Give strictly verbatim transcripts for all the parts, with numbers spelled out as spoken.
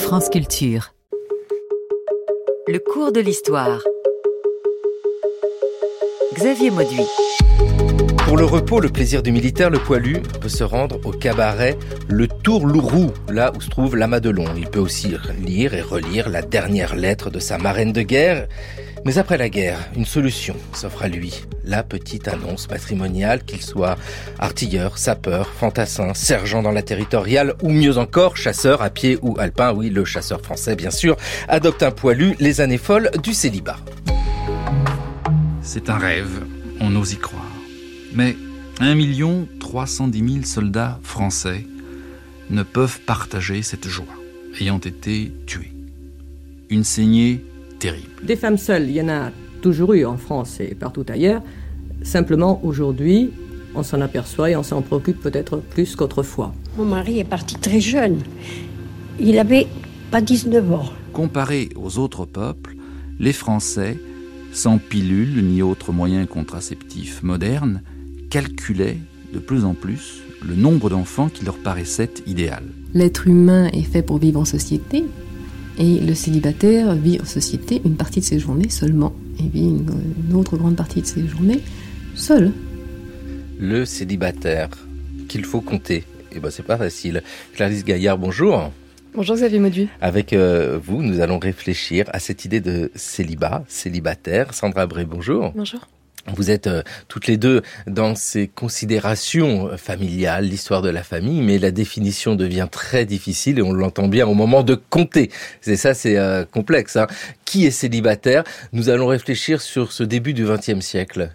France Culture. Le cours de l'histoire. Xavier Mauduit. Pour le repos, le plaisir du militaire, le poilu peut se rendre au cabaret Le Tourlourou, là où se trouve la Madelon. Il peut aussi lire et relire la dernière lettre de sa marraine de guerre. Mais après la guerre, une solution s'offre à lui. La petite annonce matrimoniale, qu'il soit artilleur, sapeur, fantassin, sergent dans la territoriale ou mieux encore, chasseur à pied ou alpin. Oui, le chasseur français, bien sûr, adopte un poilu, les années folles du célibat. C'est un rêve, on ose y croire. Mais un million trois cent dix mille soldats français ne peuvent partager cette joie, ayant été tués. Une saignée terrible. Des femmes seules, il y en a toujours eu en France et partout ailleurs. Simplement, aujourd'hui, on s'en aperçoit et on s'en préoccupe peut-être plus qu'autrefois. Mon mari est parti très jeune. Il avait pas dix-neuf ans. Comparé aux autres peuples, les Français, sans pilules ni autres moyens contraceptifs modernes, calculaient de plus en plus le nombre d'enfants qui leur paraissait idéal. L'être humain est fait pour vivre en société, et le célibataire vit en société une partie de ses journées seulement, et vit une, une autre grande partie de ses journées seul. Le célibataire, qu'il faut compter, eh ben c'est pas facile. Clarisse Gaillard, bonjour. Bonjour Xavier Mauduit. Avec euh, vous, nous allons réfléchir à cette idée de célibat, célibataire. Sandra Bré, bonjour. Bonjour. Vous êtes euh, toutes les deux dans ces considérations familiales, l'histoire de la famille, mais la définition devient très difficile et on l'entend bien au moment de compter. C'est ça, c'est euh, complexe. Hein. Qui est célibataire ? Nous allons réfléchir sur ce début du vingtième siècle.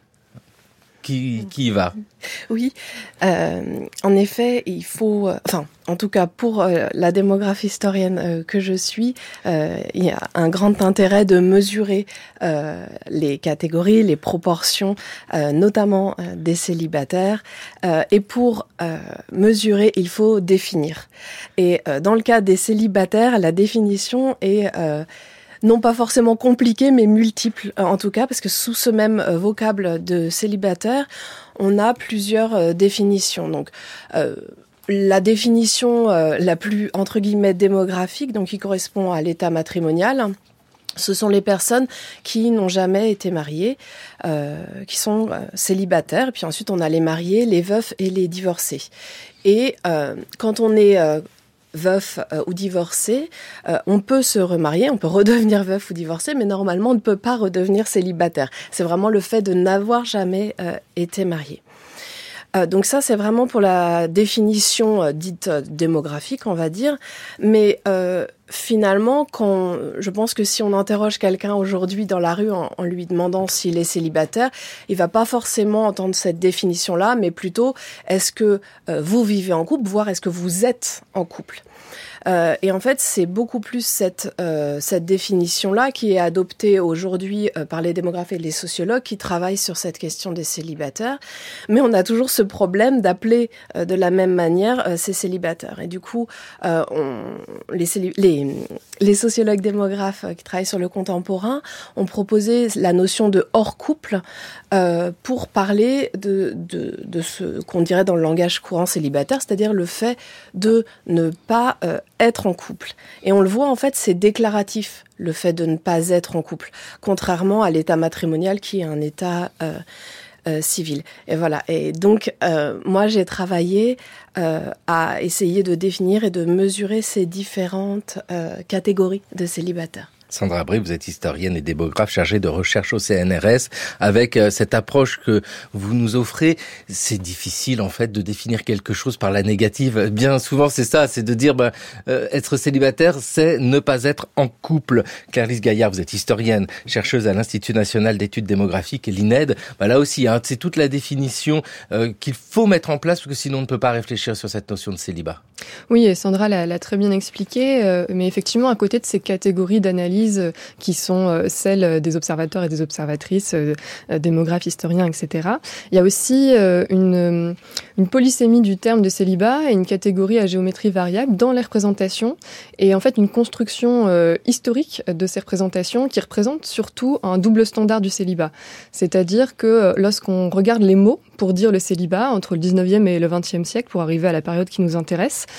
Qui, qui y va ? Oui, euh, en effet, il faut... Euh, enfin, en tout cas, pour euh, la démographe historienne euh, que je suis, euh, il y a un grand intérêt de mesurer euh, les catégories, les proportions, euh, notamment euh, des célibataires. Euh, et pour euh, mesurer, il faut définir. Et euh, dans le cas des célibataires, la définition est... Euh, non pas forcément compliqué, mais multiple en tout cas, parce que sous ce même euh, vocable de célibataire, on a plusieurs euh, définitions. Donc, euh, la définition euh, la plus, entre guillemets, démographique, donc qui correspond à l'état matrimonial, ce sont les personnes qui n'ont jamais été mariées, euh, qui sont euh, célibataires. Puis ensuite, on a les mariés, les veufs et les divorcés. Et euh, quand on est... Euh, veuf euh, ou divorcé, euh, on peut se remarier, on peut redevenir veuf ou divorcé, mais normalement on ne peut pas redevenir célibataire. C'est vraiment le fait de n'avoir jamais euh, été marié. Euh, donc ça, c'est vraiment pour la définition euh, dite euh, démographique, on va dire. Mais euh, finalement, quand, je pense que si on interroge quelqu'un aujourd'hui dans la rue en, en lui demandant s'il est célibataire, il va pas forcément entendre cette définition-là, mais plutôt, est-ce que euh, vous vivez en couple, voire est-ce que vous êtes en couple ? Euh, et en fait, c'est beaucoup plus cette, euh, cette définition-là qui est adoptée aujourd'hui euh, par les démographes et les sociologues qui travaillent sur cette question des célibataires. Mais on a toujours ce problème d'appeler euh, de la même manière euh, ces célibataires. Et du coup, euh, on, les, célib- les, les sociologues démographes qui travaillent sur le contemporain ont proposé la notion de hors-couple euh, pour parler de, de, de ce qu'on dirait dans le langage courant célibataire, c'est-à-dire le fait de ne pas euh, être en couple. Et on le voit, en fait, c'est déclaratif, le fait de ne pas être en couple, contrairement à l'état matrimonial qui est un état euh, euh, civil. Et voilà. Et donc, euh, moi, j'ai travaillé euh, à essayer de définir et de mesurer ces différentes euh, catégories de célibataires. Sandra Bré, vous êtes historienne et démographe chargée de recherche au C N R S. Avec euh, cette approche que vous nous offrez, c'est difficile en fait de définir quelque chose par la négative. Bien souvent, c'est ça, c'est de dire bah, euh, être célibataire, c'est ne pas être en couple. Clarisse Gaillard, vous êtes historienne, chercheuse à l'Institut national d'études démographiques, l'I N E D. Bah, là aussi, hein, c'est toute la définition euh, qu'il faut mettre en place parce que sinon on ne peut pas réfléchir sur cette notion de célibat. Oui, et Sandra l'a, l'a très bien expliqué, euh, mais effectivement, à côté de ces catégories d'analyse qui sont celles des observateurs et des observatrices, euh, démographes, historiens, et cetera. Il y a aussi euh, une, une polysémie du terme de célibat et une catégorie à géométrie variable dans les représentations et en fait une construction euh, historique de ces représentations qui représente surtout un double standard du célibat. C'est-à-dire que lorsqu'on regarde les mots pour dire le célibat entre le dix-neuvième et le vingtième siècle pour arriver à la période qui nous intéresse,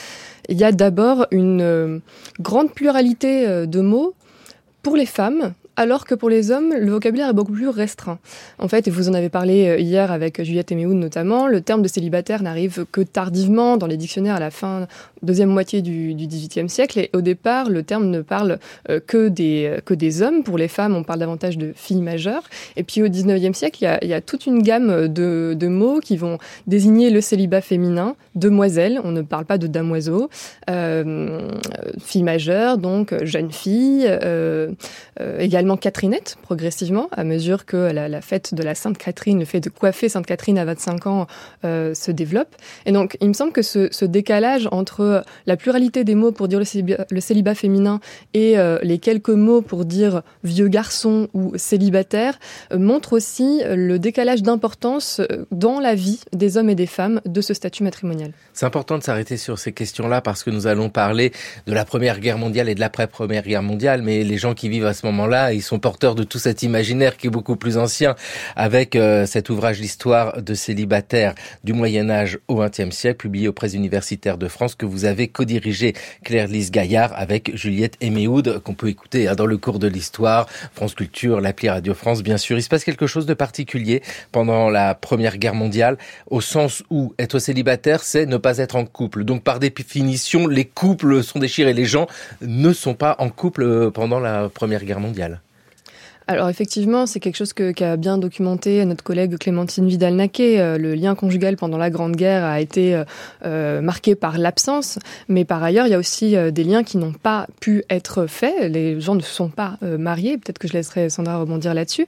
il y a d'abord une euh, grande pluralité euh, de mots pour les femmes, alors que pour les hommes, le vocabulaire est beaucoup plus restreint. En fait, et vous en avez parlé hier avec Juliette Eméhoud notamment, le terme de célibataire n'arrive que tardivement dans les dictionnaires à la fin, deuxième moitié du, du dix-huitième siècle. Et au départ, le terme ne parle euh, que, des, que des hommes. Pour les femmes, on parle davantage de filles majeures. Et puis au dix-neuvième siècle, il y a, il y a toute une gamme de, de mots qui vont désigner le célibat féminin. Demoiselle, on ne parle pas de damoiseau. Euh, fille majeure, donc jeune fille, euh, euh, également Catherinette, progressivement, à mesure que la, la fête de la Sainte Catherine, le fait de coiffer Sainte Catherine à vingt-cinq ans euh, se développe. Et donc, il me semble que ce, ce décalage entre la pluralité des mots pour dire le célibat, le célibat féminin et euh, les quelques mots pour dire vieux garçon ou célibataire euh, montre aussi le décalage d'importance dans la vie des hommes et des femmes de ce statut matrimonial. C'est important de s'arrêter sur ces questions-là parce que nous allons parler de la Première Guerre mondiale et de l'après-Première Guerre mondiale, mais les gens qui vivent à ce moment-là, ils sont porteurs de tout cet imaginaire qui est beaucoup plus ancien avec euh, cet ouvrage L'histoire de célibataires du Moyen-Âge au vingtième siècle, publié aux Presses universitaires de France, que vous avez co-dirigé, Claire-Lise Gaillard, avec Juliette Eméhoud, qu'on peut écouter hein, dans le cours de l'histoire, France Culture, l'appli Radio France, bien sûr. Il se passe quelque chose de particulier pendant la Première Guerre mondiale, au sens où être célibataire, c'est ne pas être en couple. Donc, par définition, les couples sont déchirés. Les gens ne sont pas en couple pendant la Première Guerre mondiale. Alors effectivement, c'est quelque chose que, qu'a bien documenté notre collègue Clémentine Vidal-Naquet. Euh, le lien conjugal pendant la Grande Guerre a été euh, marqué par l'absence, mais par ailleurs, il y a aussi euh, des liens qui n'ont pas pu être faits. Les gens ne se sont pas euh, mariés. Peut-être que je laisserai Sandra rebondir là-dessus.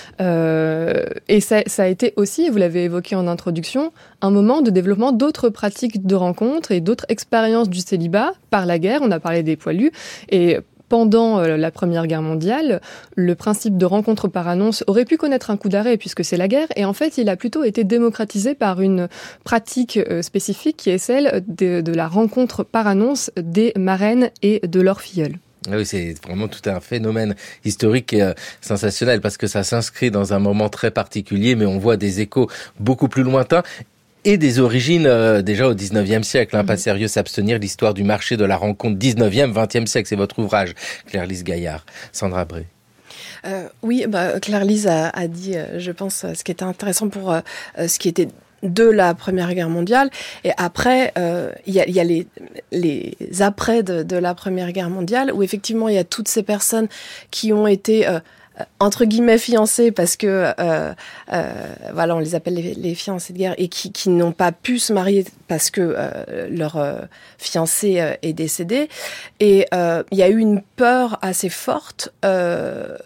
Euh, et ça, ça a été aussi, vous l'avez évoqué en introduction, un moment de développement d'autres pratiques de rencontres et d'autres expériences du célibat par la guerre. On a parlé des poilus et pendant la Première Guerre mondiale, le principe de rencontre par annonce aurait pu connaître un coup d'arrêt puisque c'est la guerre. Et en fait, il a plutôt été démocratisé par une pratique spécifique qui est celle de, de la rencontre par annonce des marraines et de leurs filleuls. Oui, c'est vraiment tout un phénomène historique et euh, sensationnel parce que ça s'inscrit dans un moment très particulier, mais on voit des échos beaucoup plus lointains. Et des origines euh, déjà au dix-neuvième siècle. Hein, mmh. Pas sérieux s'abstenir, l'histoire du marché de la rencontre dix-neuvième, vingtième siècle, c'est votre ouvrage, Claire-Lise Gaillard. Sandra Bré. Euh, oui, bah, Claire-Lise a, a dit, euh, je pense, ce qui était intéressant pour euh, ce qui était de la Première Guerre mondiale. Et après, il euh, y a, y a les, les après de, de la Première Guerre mondiale, où effectivement, il y a toutes ces personnes qui ont été... Euh, entre guillemets fiancés parce que euh, euh, voilà on les appelle les, les fiancés de guerre et qui, qui n'ont pas pu se marier parce que euh, leur euh, fiancé euh, est décédé et euh, il y a eu une peur assez forte euh,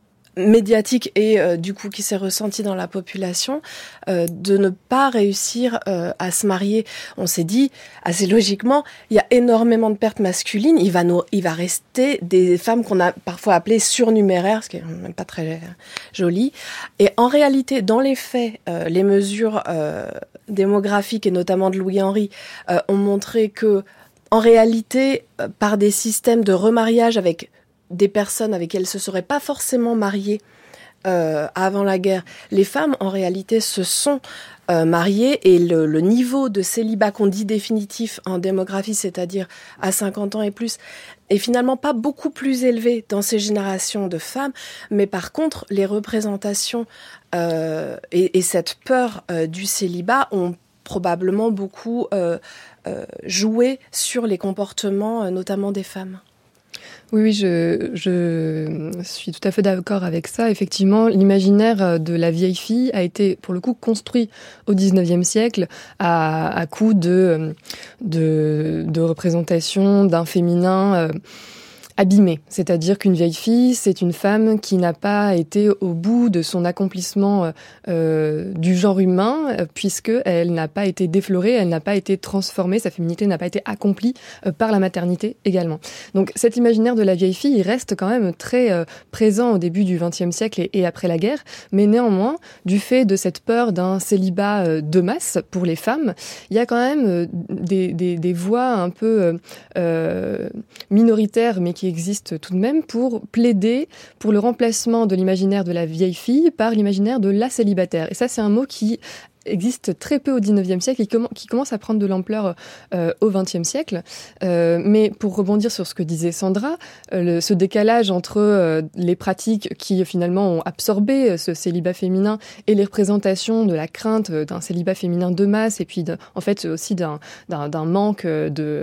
médiatique et euh, du coup qui s'est ressentie dans la population euh, de ne pas réussir euh, à se marier. On s'est dit assez logiquement, il y a énormément de pertes masculines, il va nous, il va rester des femmes qu'on a parfois appelées surnuméraires, ce qui est même pas très joli. Et en réalité, dans les faits, euh, les mesures euh, démographiques et notamment de Louis-Henri euh, ont montré que en réalité, euh, par des systèmes de remariage avec des personnes avec qui elles ne se seraient pas forcément mariées euh, avant la guerre, les femmes, en réalité, se sont euh, mariées et le, le niveau de célibat qu'on dit définitif en démographie, c'est-à-dire à cinquante ans et plus, est finalement pas beaucoup plus élevé dans ces générations de femmes, mais par contre, les représentations euh, et, et cette peur euh, du célibat ont probablement beaucoup euh, euh, joué sur les comportements, euh, notamment des femmes. Oui, oui, je, je suis tout à fait d'accord avec ça. Effectivement, l'imaginaire de la vieille fille a été, pour le coup, construit au dix-neuvième siècle à, à coup de, de, de représentation d'un féminin euh, abîmée. C'est-à-dire qu'une vieille fille, c'est une femme qui n'a pas été au bout de son accomplissement euh, du genre humain, puisqu'elle n'a pas été déflorée, elle n'a pas été transformée, sa féminité n'a pas été accomplie euh, par la maternité également. Donc cet imaginaire de la vieille fille, il reste quand même très euh, présent au début du vingtième siècle et, et après la guerre, mais néanmoins, du fait de cette peur d'un célibat euh, de masse pour les femmes, il y a quand même euh, des, des, des voix un peu euh, minoritaires, mais qui existe tout de même pour plaider pour le remplacement de l'imaginaire de la vieille fille par l'imaginaire de la célibataire. Et ça, c'est un mot qui existe très peu au dix-neuvième siècle et qui, qui commence à prendre de l'ampleur euh, au vingtième siècle. Euh, mais pour rebondir sur ce que disait Sandra, euh, le, ce décalage entre euh, les pratiques qui finalement ont absorbé ce célibat féminin et les représentations de la crainte d'un célibat féminin de masse et puis de, en fait aussi d'un, d'un, d'un manque de,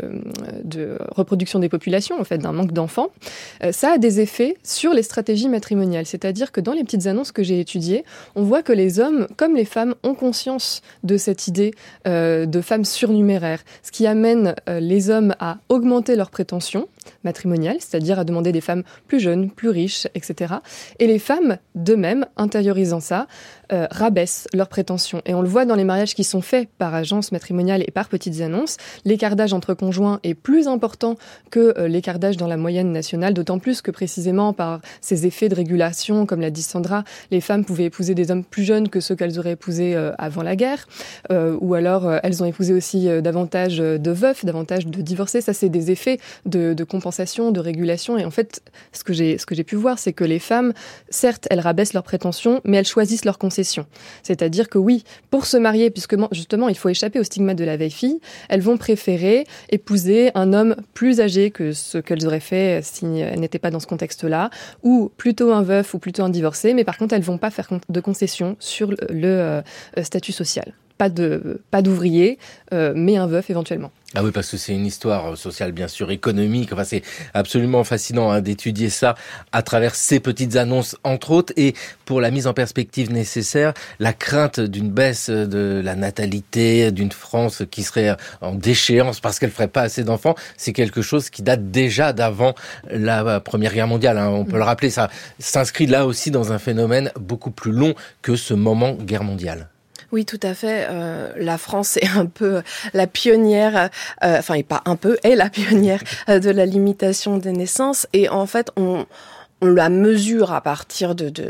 de reproduction des populations, en fait, d'un manque d'enfants, euh, ça a des effets sur les stratégies matrimoniales. C'est-à-dire que dans les petites annonces que j'ai étudiées, on voit que les hommes, comme les femmes, ont conscience de cette idée euh, de femmes surnuméraires, ce qui amène euh, les hommes à augmenter leurs prétentions matrimoniales, c'est-à-dire à demander des femmes plus jeunes, plus riches, et cetera. Et les femmes, d'eux-mêmes, intériorisant ça, euh, rabaissent leurs prétentions. Et on le voit dans les mariages qui sont faits par agence matrimoniale et par petites annonces, l'écart d'âge entre conjoints est plus important que euh, l'écart d'âge dans la moyenne nationale, d'autant plus que précisément par ces effets de régulation, comme l'a dit Sandra, les femmes pouvaient épouser des hommes plus jeunes que ceux qu'elles auraient épousés euh, avant la guerre, euh, ou alors euh, elles ont épousé aussi euh, davantage de veufs, davantage de divorcés. Ça, c'est des effets de, de compensation, de régulation. Et en fait, ce que j'ai, ce que j'ai pu voir, c'est que les femmes, certes, elles rabaissent leurs prétentions, mais elles choisissent leurs concessions. C'est-à-dire que oui, pour se marier, puisque justement, il faut échapper au stigmate de la vieille fille, elles vont préférer épouser un homme plus âgé que ce qu'elles auraient fait si elles n'étaient pas dans ce contexte-là, ou plutôt un veuf ou plutôt un divorcé, mais par contre, elles vont pas faire de concessions sur le, le euh, statut social. Pas de, pas d'ouvrier, euh, mais un veuf éventuellement. Ah oui, parce que c'est une histoire sociale, bien sûr, économique. Enfin, c'est absolument fascinant hein, d'étudier ça à travers ces petites annonces, entre autres. Et pour la mise en perspective nécessaire, la crainte d'une baisse de la natalité, d'une France qui serait en déchéance parce qu'elle ferait pas assez d'enfants, c'est quelque chose qui date déjà d'avant la Première Guerre mondiale. Hein. On peut le rappeler, ça s'inscrit là aussi dans un phénomène beaucoup plus long que ce moment guerre mondiale. Oui, tout à fait. Euh, la France est un peu la pionnière, euh, enfin, et pas un peu, est la pionnière euh, de la limitation des naissances. Et en fait, on, on la mesure à partir de, de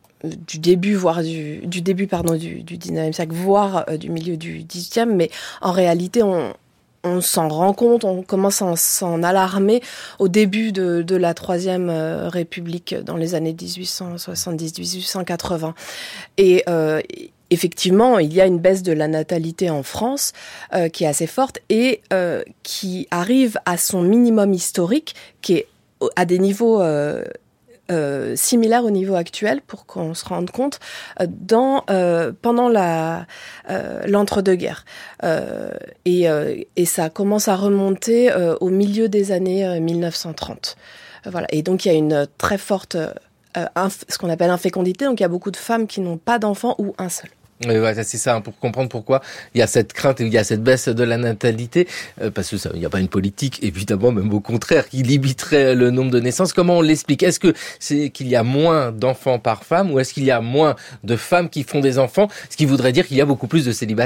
du début, voire du, du début, pardon, du, du dix-neuvième siècle, voire euh, du milieu du dix-huitième. Mais en réalité, on on s'en rend compte, on commence à s'en alarmer au début de, de la Troisième euh, République dans les années dix-huit cent soixante-dix à dix-huit cent quatre-vingts. Et euh, effectivement, il y a une baisse de la natalité en France euh, qui est assez forte et euh, qui arrive à son minimum historique, qui est à des niveaux euh, euh, similaires au niveau actuel, pour qu'on se rende compte, euh, dans, euh, pendant la, euh, l'entre-deux-guerres. Euh, et, euh, et ça commence à remonter euh, au milieu des années euh, mille neuf cent trente. Euh, voilà. Et donc, il y a une très forte, euh, inf- ce qu'on appelle infécondité. Donc, il y a beaucoup de femmes qui n'ont pas d'enfants ou un seul. Oui, ouais, c'est ça, hein, pour comprendre pourquoi il y a cette crainte, il y a cette baisse de la natalité, euh, parce que ça, il n'y a pas une politique, évidemment, même au contraire, qui limiterait le nombre de naissances. Comment on l'explique ? Est-ce que c'est qu'il y a moins d'enfants par femme, ou est-ce qu'il y a moins de femmes qui font des enfants, ce qui voudrait dire qu'il y a beaucoup plus de célibataires ?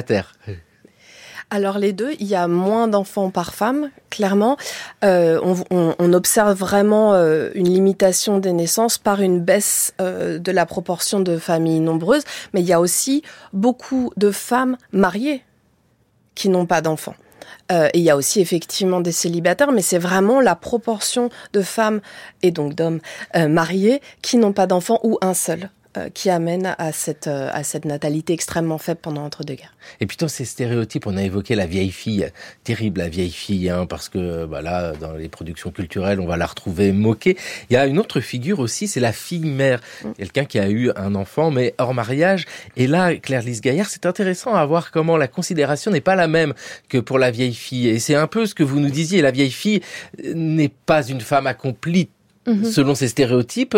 Alors les deux, il y a moins d'enfants par femme, clairement. Euh, on, on, on observe vraiment euh, une limitation des naissances par une baisse euh, de la proportion de familles nombreuses, mais il y a aussi beaucoup de femmes mariées qui n'ont pas d'enfants. Euh, et il y a aussi effectivement des célibataires, mais c'est vraiment la proportion de femmes et donc d'hommes euh, mariés qui n'ont pas d'enfants ou un seul. Euh, qui amène à cette, euh, à cette natalité extrêmement faible pendant l'entre-deux-guerres. Et puis dans ces stéréotypes, on a évoqué la vieille fille, terrible la vieille fille, hein, parce que bah là, dans les productions culturelles, on va la retrouver moquée. Il y a une autre figure aussi, c'est la fille-mère, mmh. quelqu'un qui a eu un enfant, mais hors mariage. Et là, Claire-Lise Gaillard, c'est intéressant à voir comment la considération n'est pas la même que pour la vieille fille. Et c'est un peu ce que vous nous disiez, la vieille fille n'est pas une femme accomplie, Mmh. selon ces stéréotypes,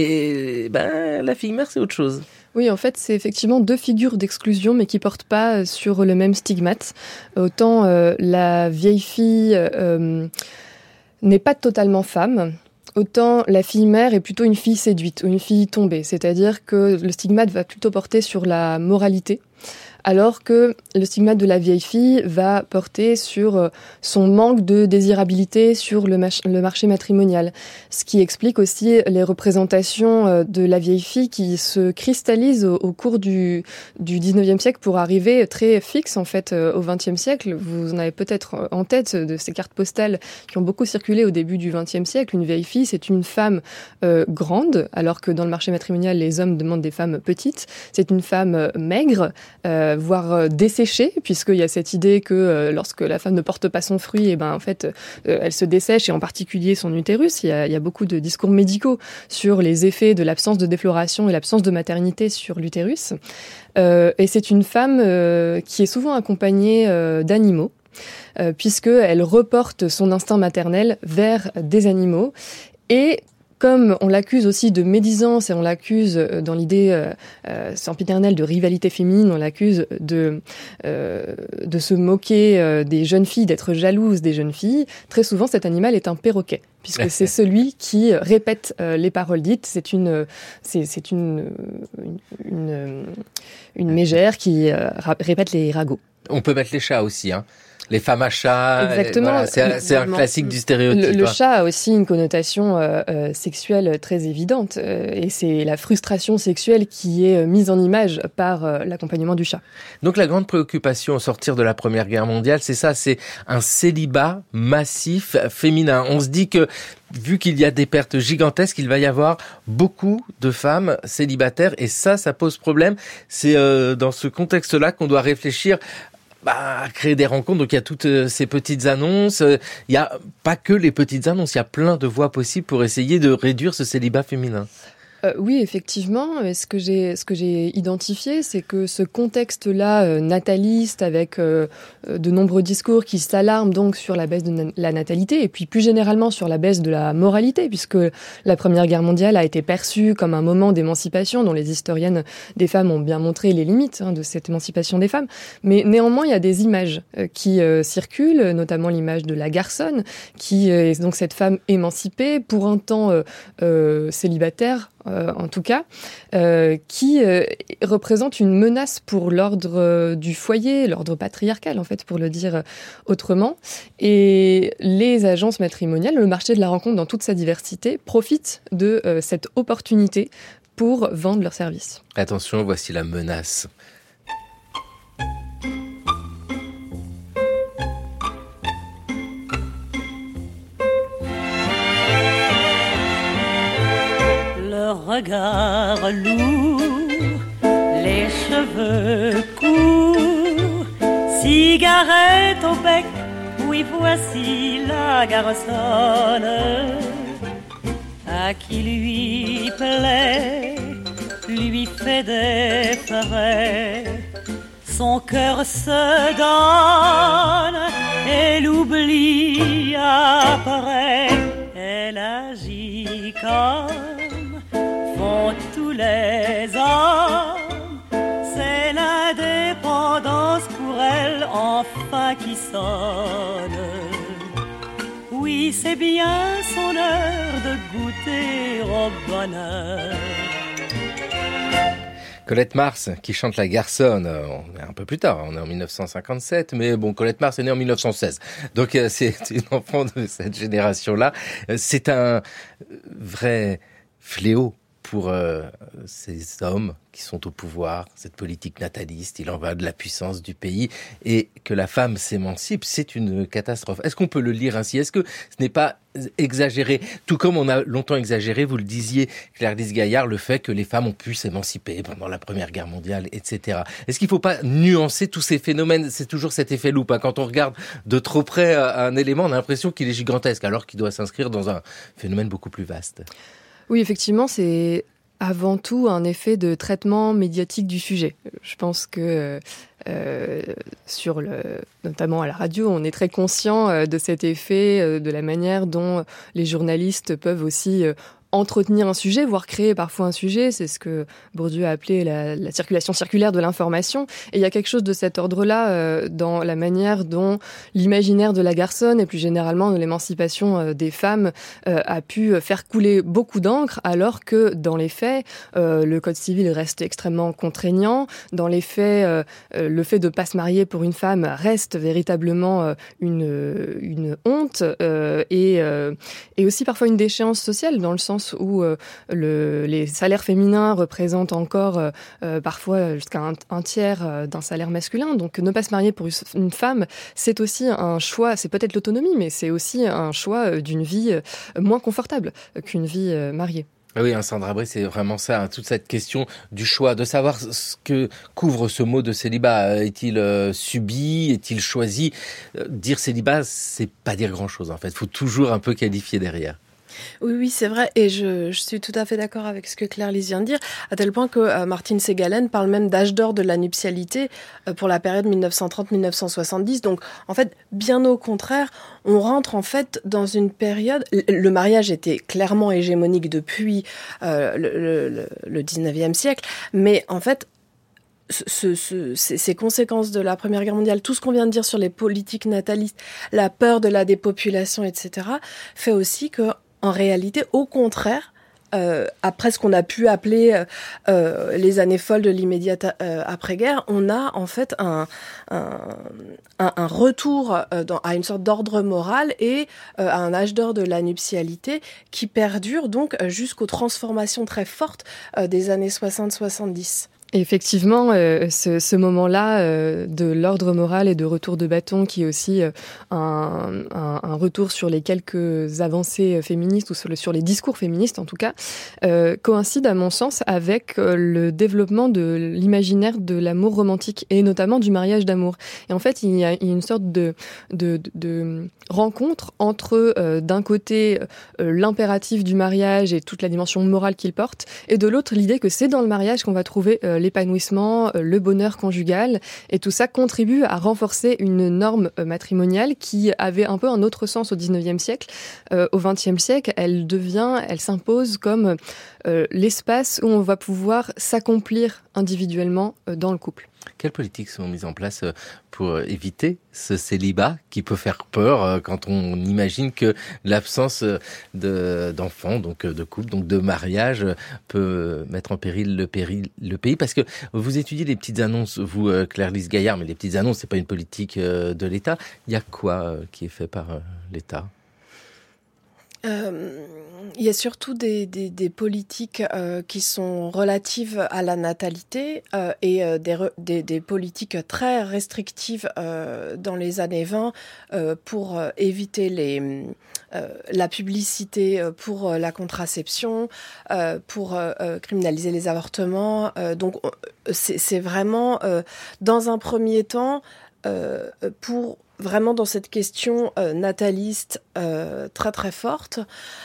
et ben la fille-mère, c'est autre chose. Oui, en fait, c'est effectivement deux figures d'exclusion, mais qui portent pas sur le même stigmate. Autant euh, la vieille fille euh, n'est pas totalement femme, autant la fille-mère est plutôt une fille séduite, ou une fille tombée. C'est-à-dire que le stigmate va plutôt porter sur la moralité, alors que le stigmate de la vieille fille va porter sur son manque de désirabilité sur le, mach- le marché matrimonial. Ce qui explique aussi les représentations de la vieille fille qui se cristallisent au, au cours du, du dix-neuvième siècle pour arriver très fixe en fait au vingtième siècle. Vous en avez peut-être en tête de ces cartes postales qui ont beaucoup circulé au début du vingtième siècle. Une vieille fille, c'est une femme euh, grande, alors que dans le marché matrimonial, les hommes demandent des femmes petites. C'est une femme maigre, euh, euh, voire euh, desséchée, puisqu'il y a cette idée que euh, lorsque la femme ne porte pas son fruit, et ben en fait, euh, elle se dessèche, et en particulier son utérus. Il y a, il y a beaucoup de discours médicaux sur les effets de l'absence de défloration et l'absence de maternité sur l'utérus. Euh, et c'est une femme euh, qui est souvent accompagnée euh, d'animaux, euh, puisqu'elle reporte son instinct maternel vers des animaux. Et comme on l'accuse aussi de médisance et on l'accuse dans l'idée euh, euh, sempiternelle de rivalité féminine, on l'accuse de, euh, de se moquer euh, des jeunes filles, d'être jalouse des jeunes filles, très souvent cet animal est un perroquet, puisque c'est celui qui répète euh, les paroles dites. C'est une, c'est, c'est une, une, une, une mégère qui euh, répète les ragots. On peut mettre les chats aussi, hein. Les femmes à chat, exactement. Voilà, c'est, c'est un classique du stéréotype. Le, le chat a aussi une connotation euh, euh, sexuelle très évidente, euh, et c'est la frustration sexuelle qui est mise en image par euh, l'accompagnement du chat. Donc la grande préoccupation au sortir de la Première Guerre mondiale, c'est ça, c'est un célibat massif féminin. On se dit que vu qu'il y a des pertes gigantesques, il va y avoir beaucoup de femmes célibataires, et ça, ça pose problème. C'est euh, dans ce contexte-là qu'on doit réfléchir Bah, créer des rencontres. Donc il y a toutes euh, ces petites annonces. Il n'y a pas que les petites annonces, il y a plein de voies possibles pour essayer de réduire ce célibat féminin. Euh, oui, effectivement. Et ce que j'ai, ce que j'ai identifié, c'est que ce contexte-là euh, nataliste, avec euh, de nombreux discours qui s'alarment donc sur la baisse de na- la natalité, et puis plus généralement sur la baisse de la moralité, puisque la Première Guerre mondiale a été perçue comme un moment d'émancipation dont les historiennes des femmes ont bien montré les limites hein, de cette émancipation des femmes. Mais néanmoins, il y a des images euh, qui euh, circulent, notamment l'image de la garçonne, qui euh, est donc cette femme émancipée, pour un temps euh, euh, célibataire, Euh, en tout cas, euh, qui euh, représente une menace pour l'ordre euh, du foyer, l'ordre patriarcal, en fait, pour le dire euh, autrement. Et les agences matrimoniales, le marché de la rencontre dans toute sa diversité, profitent de euh, cette opportunité pour vendre leurs services. Attention, voici la menace. Regard lourd, les cheveux courts, cigarette au bec, oui voici la garçonne à qui lui plaît, lui fait des frais, son cœur se donne et l'oublie après, elle agit comme font tous les hommes, c'est l'indépendance pour elle enfin qui sonne. Oui, c'est bien son heure de goûter au bonheur. Colette Mars qui chante La Garçonne, on est un peu plus tard, on est en dix-neuf cent cinquante-sept, mais bon, Colette Mars est née en dix-neuf cent seize, donc c'est une enfant de cette génération-là. C'est un vrai fléau pour euh, ces hommes qui sont au pouvoir, cette politique nataliste, il en va de la puissance du pays, et que la femme s'émancipe, c'est une catastrophe. Est-ce qu'on peut le lire ainsi ? Est-ce que ce n'est pas exagéré ? Tout comme on a longtemps exagéré, vous le disiez, Claire-Lise Gaillard, le fait que les femmes ont pu s'émanciper pendant la Première Guerre mondiale, et cetera. Est-ce qu'il ne faut pas nuancer tous ces phénomènes ? C'est toujours cet effet loupe. Hein. Quand on regarde de trop près un élément, on a l'impression qu'il est gigantesque, alors qu'il doit s'inscrire dans un phénomène beaucoup plus vaste. Oui, effectivement, c'est avant tout un effet de traitement médiatique du sujet. Je pense que euh, sur le, notamment à la radio, on est très conscient euh, de cet effet, euh, de la manière dont les journalistes peuvent aussi euh, entretenir un sujet, voire créer parfois un sujet. C'est ce que Bourdieu a appelé la, la circulation circulaire de l'information. Et il y a quelque chose de cet ordre-là euh, dans la manière dont l'imaginaire de la garçonne et plus généralement de l'émancipation euh, des femmes euh, a pu faire couler beaucoup d'encre, alors que dans les faits, euh, le code civil reste extrêmement contraignant. Dans les faits, euh, euh, le fait de ne pas se marier pour une femme reste véritablement euh, une, une honte euh, et, euh, et aussi parfois une déchéance sociale, dans le sens où euh, le, les salaires féminins représentent encore euh, euh, parfois jusqu'à un, un tiers euh, d'un salaire masculin. Donc ne pas se marier pour une femme, c'est aussi un choix, c'est peut-être l'autonomie, mais c'est aussi un choix euh, d'une vie euh, moins confortable euh, qu'une vie euh, mariée. Oui, hein, Sandra Brie, c'est vraiment ça, hein, toute cette question du choix, de savoir ce que couvre ce mot de célibat. Est-il euh, subi, est-il choisi? euh, Dire célibat, c'est pas dire grand-chose en fait. Il faut toujours un peu qualifier derrière. Oui, oui, c'est vrai, et je, je suis tout à fait d'accord avec ce que Claire Lise vient de dire, à tel point que euh, Martine Ségalen parle même d'âge d'or de la nuptialité euh, pour la période dix-neuf cent trente à dix-neuf cent soixante-dix. Donc, en fait, bien au contraire, on rentre en fait dans une période. Le mariage était clairement hégémonique depuis euh, le, le, le dix-neuvième siècle, mais en fait, Ce, ce, ces, ces conséquences de la Première Guerre mondiale, tout ce qu'on vient de dire sur les politiques natalistes, la peur de la dépopulation, et cetera, fait aussi que, en réalité, au contraire, euh, après ce qu'on a pu appeler euh, les années folles de l'immédiate euh, après-guerre, on a en fait un, un, un, un retour euh, dans, à une sorte d'ordre moral et euh, à un âge d'or de la nuptialité qui perdure donc jusqu'aux transformations très fortes euh, des années soixante soixante-dix. Et effectivement, euh, ce, ce moment-là euh, de l'ordre moral et de retour de bâton, qui est aussi euh, un, un, un retour sur les quelques avancées féministes, ou sur, le, sur les discours féministes en tout cas, euh, coïncide à mon sens avec euh, le développement de l'imaginaire de l'amour romantique, et notamment du mariage d'amour. Et en fait, il y a une sorte de, de, de, de rencontre entre, euh, d'un côté, euh, l'impératif du mariage et toute la dimension morale qu'il porte, et de l'autre, l'idée que c'est dans le mariage qu'on va trouver euh, l'épanouissement, le bonheur conjugal, et tout ça contribue à renforcer une norme matrimoniale qui avait un peu un autre sens au dix-neuvième siècle. Euh, au vingtième siècle, elle devient, elle s'impose comme euh, l'espace où on va pouvoir s'accomplir individuellement euh, dans le couple. Quelles politiques sont mises en place pour éviter ce célibat qui peut faire peur quand on imagine que l'absence de, d'enfants, donc de couple, donc de mariage, peut mettre en péril le, péril, le pays? Parce que vous étudiez les petites annonces, vous, Claire Lise Gaillard, mais les petites annonces, c'est pas une politique de l'État. Il y a quoi qui est fait par l'État? Euh, il y a surtout des, des, des politiques euh, qui sont relatives à la natalité euh, et euh, des, des, des politiques très restrictives euh, dans les années vingt euh, pour euh, éviter les, euh, la publicité euh, pour euh, la contraception, euh, pour euh, criminaliser les avortements. Euh, donc c'est, c'est vraiment, euh, dans un premier temps, euh, pour... vraiment dans cette question euh, nataliste euh, très très forte,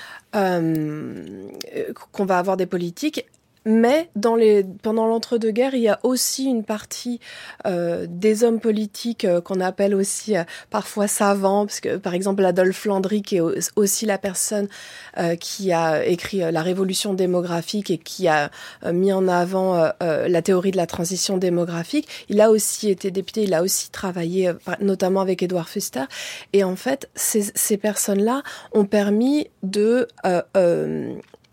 euh, qu'on va avoir des politiques. Mais dans les, pendant l'entre-deux-guerres, il y a aussi une partie euh, des hommes politiques euh, qu'on appelle aussi euh, parfois savants, parce que par exemple Adolphe Landry, qui est aussi la personne euh, qui a écrit euh, La Révolution démographique et qui a euh, mis en avant euh, euh, la théorie de la transition démographique, il a aussi été député, il a aussi travaillé euh, notamment avec Édouard Fuster. Et en fait, ces, ces personnes-là ont permis de... Euh, euh,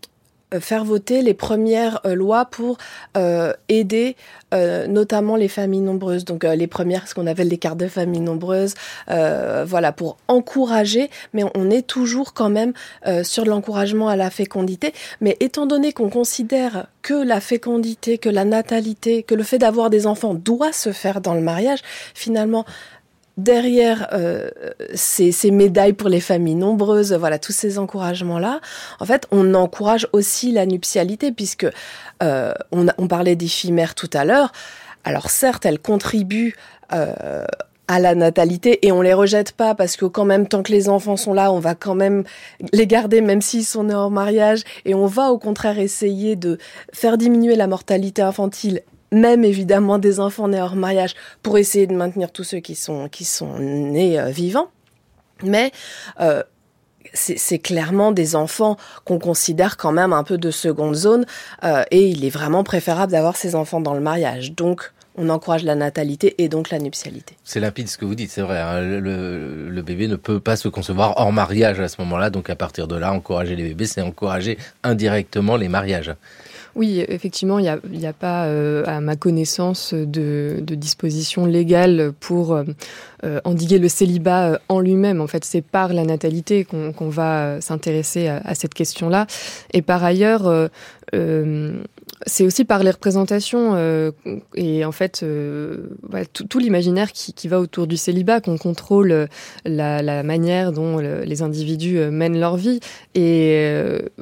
faire voter les premières euh, lois pour euh, aider euh, notamment les familles nombreuses, donc euh, les premières, ce qu'on appelle les cartes de famille nombreuses, euh, voilà, pour encourager, mais on est toujours quand même euh, sur l'encouragement à la fécondité, mais étant donné qu'on considère que la fécondité, que la natalité, que le fait d'avoir des enfants doit se faire dans le mariage, finalement, derrière euh, ces, ces médailles pour les familles nombreuses, voilà, tous ces encouragements-là, en fait, on encourage aussi la nuptialité, puisque euh, on, a, on parlait des filles mères tout à l'heure. Alors certes, elles contribuent euh, à la natalité et on les rejette pas, parce que quand même, tant que les enfants sont là, on va quand même les garder, même s'ils sont nés hors mariage, et on va au contraire essayer de faire diminuer la mortalité infantile, même évidemment des enfants nés hors mariage, pour essayer de maintenir tous ceux qui sont, qui sont nés euh, vivants. Mais euh, c'est, c'est clairement des enfants qu'on considère quand même un peu de seconde zone, euh, et il est vraiment préférable d'avoir ces enfants dans le mariage. Donc, on encourage la natalité et donc la nuptialité. C'est limpide ce que vous dites, c'est vrai. Hein, le, le bébé ne peut pas se concevoir hors mariage à ce moment-là. Donc à partir de là, encourager les bébés, c'est encourager indirectement les mariages. Oui, effectivement, il n'y a, y a pas, euh, à ma connaissance, de, de disposition légale pour euh, endiguer le célibat euh, en lui-même. En fait, c'est par la natalité qu'on, qu'on va s'intéresser à, à cette question-là. Et par ailleurs, euh, euh, c'est aussi par les représentations euh, et en fait, euh, ouais, tout, tout l'imaginaire qui, qui va autour du célibat qu'on contrôle la, la manière dont le, les individus mènent leur vie. Et... Euh,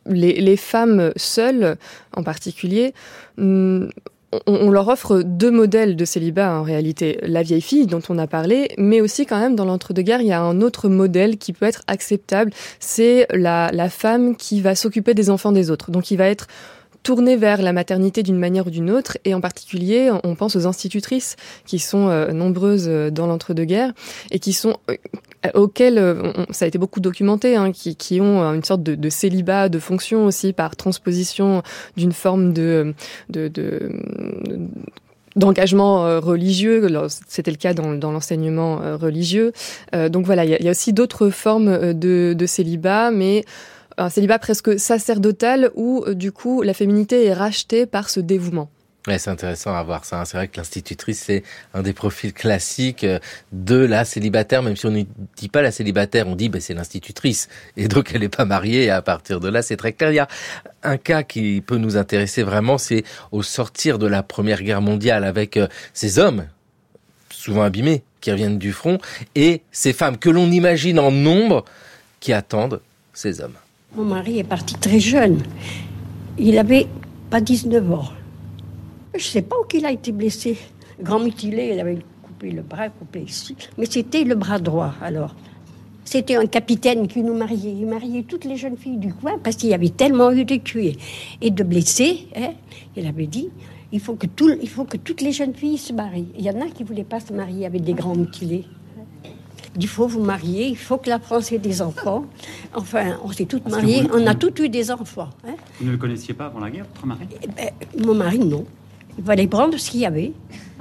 les, les femmes seules, en particulier, hum, on, on leur offre deux modèles de célibat en réalité. La vieille fille dont on a parlé, mais aussi quand même dans l'entre-deux-guerres, il y a un autre modèle qui peut être acceptable. C'est la, la femme qui va s'occuper des enfants des autres. Donc il va être tournée vers la maternité d'une manière ou d'une autre, et en particulier, on pense aux institutrices qui sont euh, nombreuses dans l'entre-deux-guerres et qui sont euh, auxquelles, euh, on, ça a été beaucoup documenté, hein, qui, qui ont une sorte de, de célibat de fonction aussi par transposition d'une forme de, de, de, de d'engagement religieux. C'était le cas dans, dans l'enseignement religieux. Euh, donc voilà, il y, y a aussi d'autres formes de, de célibat, mais un célibat presque sacerdotal où, du coup, la féminité est rachetée par ce dévouement. Ouais, c'est intéressant à voir ça. C'est vrai que l'institutrice, c'est un des profils classiques de la célibataire, même si on ne dit pas la célibataire, on dit ben, c'est l'institutrice. Et donc, elle n'est pas mariée, et à partir de là, c'est très clair. Il y a un cas qui peut nous intéresser vraiment, c'est au sortir de la Première Guerre mondiale, avec ces hommes, souvent abîmés, qui reviennent du front, et ces femmes que l'on imagine en nombre, qui attendent ces hommes. Mon mari est parti très jeune. Il avait pas dix-neuf ans. Je sais pas où il a été blessé. Grand mutilé, il avait coupé le bras, coupé ici. Mais c'était le bras droit, alors. C'était un capitaine qui nous mariait. Il mariait toutes les jeunes filles du coin parce qu'il y avait tellement eu de tués et de blessés. Hein. Il avait dit, il faut, que tout, il faut que toutes les jeunes filles se marient. Il y en a qui ne voulaient pas se marier avec des grands mutilés. Il faut vous marier, il faut que la France ait des enfants. Enfin, on s'est toutes mariées, vous, on a toutes eu des enfants. Hein. Vous ne le connaissiez pas avant la guerre, votre mari ? Eh ben, mon mari, non. Il fallait prendre ce qu'il y avait.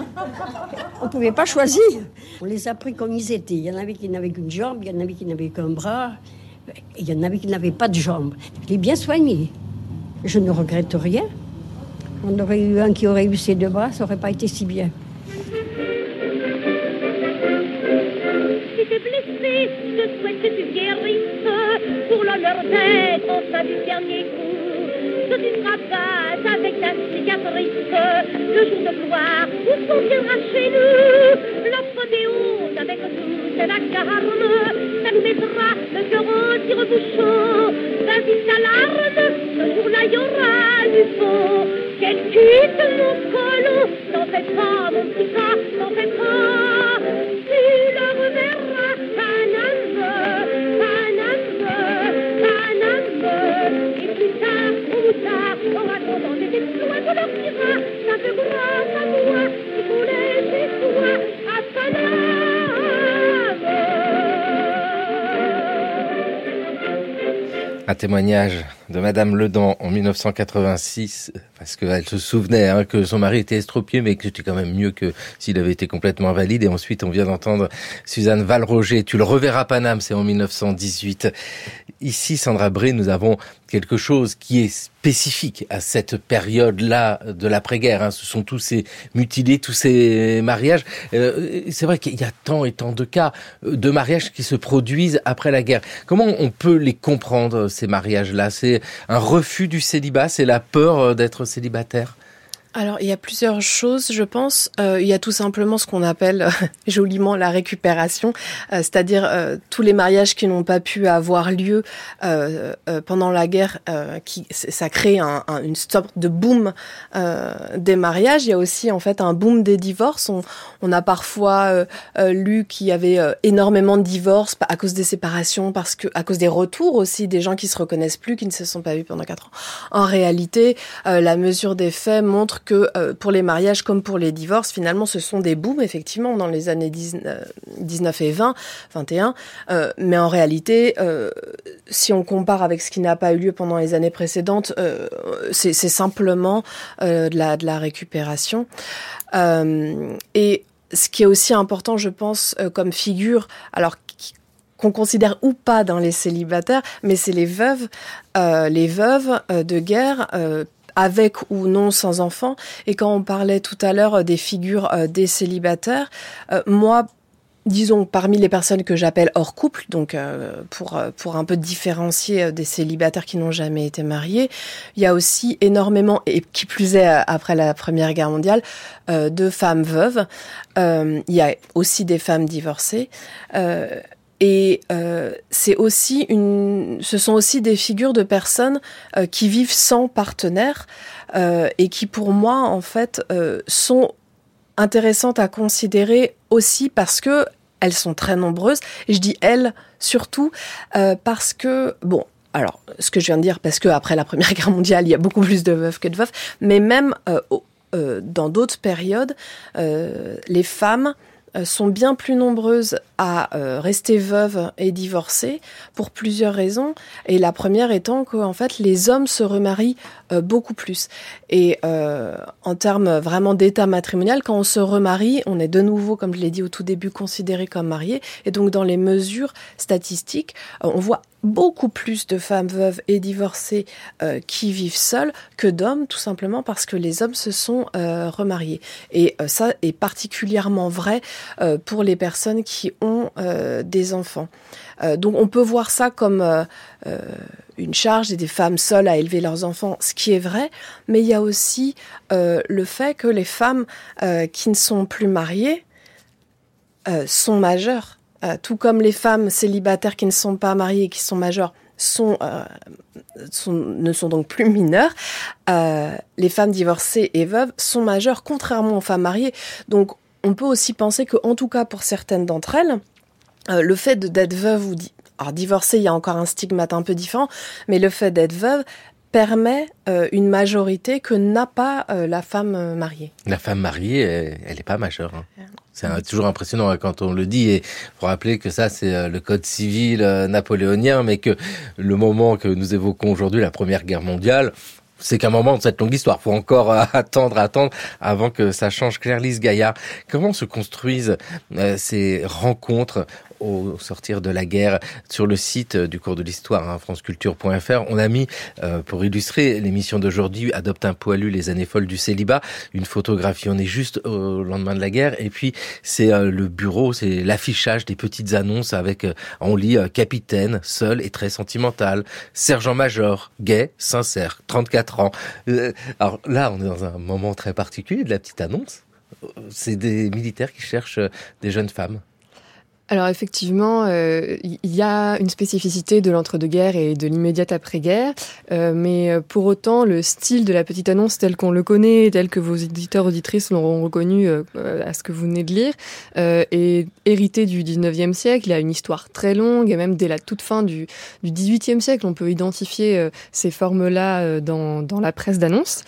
On ne pouvait pas choisir. On les a pris comme ils étaient. Il y en avait qui n'avaient qu'une jambe, il y en avait qui n'avaient qu'un bras, et il y en avait qui n'avaient pas de jambes. Je l'ai bien soigné. Je ne regrette rien. On aurait eu un qui aurait eu ses deux bras, ça n'aurait pas été si bien. Je souhaite que tu guérisses pour l'honneur d'être au sein du dernier coup. Que tu travailles avec ta cicatrice le jour de gloire où s'en viendra chez nous l'apothéose avec toute la carne. Ça nous mettra le cœur au tire-bouchon. Vas-y, s'alarme, ce jour-là y aura du fond. Qu'elle quitte mon colon, n'en fais pas mon petit gars, n'en fais pas. Tu le reverras. Un témoignage de Madame Ledan en dix-neuf cent quatre-vingt-six, parce qu'elle se souvenait hein, que son mari était estropié, mais que c'était quand même mieux que s'il avait été complètement invalide. Et ensuite, on vient d'entendre Suzanne Valroger. Tu le reverras Paname, c'est en dix-neuf cent dix-huit. Ici, Sandra Bré, nous avons quelque chose qui est spécifique à cette période-là de l'après-guerre. Hein. Ce sont tous ces mutilés, tous ces mariages. Euh, c'est vrai qu'il y a tant et tant de cas de mariages qui se produisent après la guerre. Comment on peut les comprendre, ces mariages-là ? C'est un refus du célibat, c'est la peur d'être célibataire ? Alors, il y a plusieurs choses, je pense. Euh, il y a tout simplement ce qu'on appelle euh, joliment la récupération, euh, c'est-à-dire euh, tous les mariages qui n'ont pas pu avoir lieu euh, euh, pendant la guerre, euh, qui ça crée un, un, une sorte de boom euh, des mariages. Il y a aussi en fait un boom des divorces. On, on a parfois euh, euh, lu qu'il y avait euh, énormément de divorces à cause des séparations, parce que à cause des retours aussi, des gens qui se reconnaissent plus, qui ne se sont pas vus pendant quatre ans. En réalité, euh, la mesure des faits montre que euh, pour les mariages comme pour les divorces, finalement, ce sont des booms, effectivement, dans les années dix-neuf et vingt, vingt et un. Euh, mais en réalité, euh, si on compare avec ce qui n'a pas eu lieu pendant les années précédentes, euh, c'est, c'est simplement euh, de la, de la récupération. Euh, et ce qui est aussi important, je pense, euh, comme figure, alors qu'on considère ou pas dans les célibataires, mais c'est les veuves, euh, les veuves euh, de guerre, euh, avec ou non sans enfants. Et quand on parlait tout à l'heure des figures euh, des célibataires, euh, moi, disons, parmi les personnes que j'appelle hors couple, donc euh, pour, pour un peu différencier des célibataires qui n'ont jamais été mariés, il y a aussi énormément, et qui plus est après la Première Guerre mondiale, euh, de femmes veuves. Euh, il y a aussi des femmes divorcées. Euh, Et euh, c'est aussi une, ce sont aussi des figures de personnes euh, qui vivent sans partenaire euh, et qui, pour moi, en fait, euh, sont intéressantes à considérer aussi parce que elles sont très nombreuses. Et je dis elles surtout euh, parce que bon. Alors, ce que je viens de dire, parce qu'après la Première Guerre mondiale, il y a beaucoup plus de veuves que de veufs, mais même euh, euh, dans d'autres périodes, euh, les femmes euh, sont bien plus nombreuses à euh, rester veuves et divorcées pour plusieurs raisons. Et la première étant qu'en fait, les hommes se remarient euh, beaucoup plus. Et euh, en termes vraiment d'état matrimonial, quand on se remarie, on est de nouveau, comme je l'ai dit au tout début, considéré comme marié. Et donc, dans les mesures statistiques, euh, on voit beaucoup plus de femmes veuves et divorcées euh, qui vivent seules que d'hommes, tout simplement parce que les hommes se sont euh, remariés. Et euh, ça est particulièrement vrai euh, pour les personnes qui ont euh, des enfants. Euh, donc on peut voir ça comme euh, euh, une charge et des femmes seules à élever leurs enfants, ce qui est vrai, mais il y a aussi euh, le fait que les femmes euh, qui ne sont plus mariées euh, sont majeures. Euh, tout comme les femmes célibataires qui ne sont pas mariées et qui sont majeures sont, euh, sont, ne sont donc plus mineures, euh, les femmes divorcées et veuves sont majeures, contrairement aux femmes mariées. Donc on peut aussi penser qu'en tout cas pour certaines d'entre elles, euh, le fait de, d'être veuve ou di- alors divorcée, il y a encore un stigmate un peu différent, mais le fait d'être veuve permet euh, une majorité que n'a pas euh, la femme euh, mariée. La femme mariée, elle n'est pas majeure. Hein. C'est un, toujours impressionnant quand on le dit. Et faut rappeler que ça, c'est euh, le code civil euh, napoléonien, mais que le moment que nous évoquons aujourd'hui, la Première Guerre mondiale, c'est qu'un moment de cette longue histoire. Faut encore euh, attendre, attendre avant que ça change. Claire-Lise Gaillard, comment se construisent euh, ces rencontres au sortir de la guerre? Sur le site du cours de l'histoire, hein, franceculture point f r, on a mis, euh, pour illustrer l'émission d'aujourd'hui, Adopte un poilu, les années folles du célibat, une photographie. On est juste au lendemain de la guerre, et puis c'est euh, le bureau, c'est l'affichage des petites annonces avec, euh, on lit euh, capitaine, seul et très sentimental, sergent-major, gai, sincère, trente-quatre ans. Euh, alors là, on est dans un moment très particulier de la petite annonce. C'est des militaires qui cherchent euh, des jeunes femmes. Alors effectivement, euh, il y a une spécificité de l'entre-deux-guerres et de l'immédiate après-guerre, euh, mais pour autant, le style de la petite annonce tel qu'on le connaît, tel que vos éditeurs auditrices l'auront reconnu euh, à ce que vous venez de lire, euh, est hérité du dix-neuvième siècle. Il a une histoire très longue, et même dès la toute fin du, du dix-huitième siècle, on peut identifier euh, ces formes-là euh, dans, dans la presse d'annonce.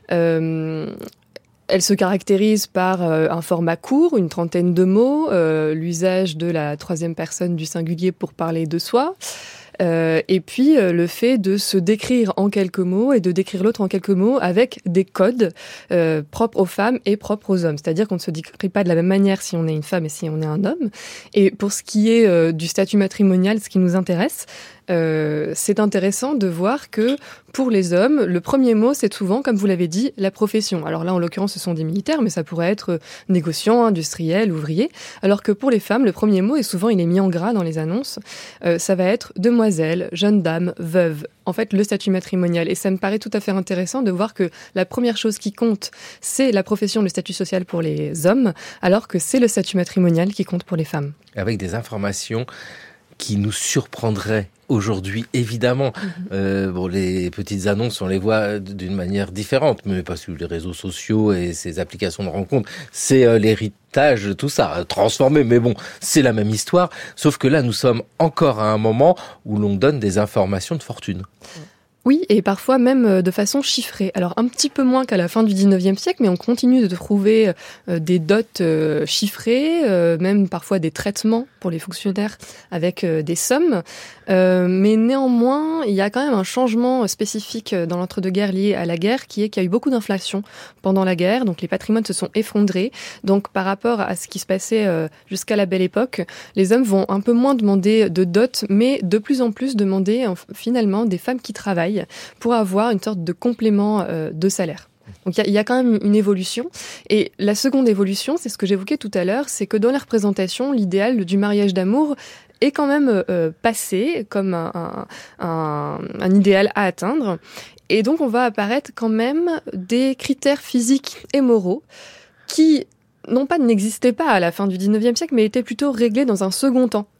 Euh, Elle se caractérise par euh, un format court, une trentaine de mots, euh, l'usage de la troisième personne du singulier pour parler de soi, euh, et puis euh, le fait de se décrire en quelques mots et de décrire l'autre en quelques mots avec des codes euh, propres aux femmes et propres aux hommes. C'est-à-dire qu'on ne se décrit pas de la même manière si on est une femme et si on est un homme. Et pour ce qui est euh, du statut matrimonial, ce qui nous intéresse, Euh, c'est intéressant de voir que pour les hommes, le premier mot, c'est souvent, comme vous l'avez dit, la profession. Alors là, en l'occurrence, ce sont des militaires, mais ça pourrait être négociant, industriel, ouvrier. Alors que pour les femmes, le premier mot, et souvent il est mis en gras dans les annonces, euh, ça va être demoiselle, jeune dame, veuve. En fait, le statut matrimonial. Et ça me paraît tout à fait intéressant de voir que la première chose qui compte, c'est la profession, le statut social pour les hommes, alors que c'est le statut matrimonial qui compte pour les femmes. Avec des informations qui nous surprendraient aujourd'hui, évidemment. Mm-hmm. Euh, bon, les petites annonces, on les voit d'une manière différente, mais pas sur les réseaux sociaux et ces applications de rencontres. C'est euh, l'héritage de tout ça, transformé, mais bon, c'est la même histoire. Sauf que là, nous sommes encore à un moment où l'on donne des informations de fortune. Oui, et parfois même de façon chiffrée. Alors un petit peu moins qu'à la fin du dix-neuvième siècle, mais on continue de trouver euh, des dots euh, chiffrées, euh, même parfois des traitements pour les fonctionnaires avec euh, des sommes. Euh, mais néanmoins, il y a quand même un changement spécifique dans l'entre-deux-guerres lié à la guerre, qui est qu'il y a eu beaucoup d'inflation pendant la guerre, donc les patrimoines se sont effondrés. Donc par rapport à ce qui se passait euh, jusqu'à la Belle Époque, les hommes vont un peu moins demander de dot, mais de plus en plus demander euh, finalement des femmes qui travaillent pour avoir une sorte de complément euh, de salaire. Donc il y, y a quand même une évolution. Et la seconde évolution, c'est ce que j'évoquais tout à l'heure, c'est que dans la représentation, l'idéal du mariage d'amour est quand même euh, passé comme un, un, un, un idéal à atteindre. Et donc on va apparaître quand même des critères physiques et moraux qui non pas n'existaient pas à la fin du dix-neuvième siècle, mais étaient plutôt réglés dans un second temps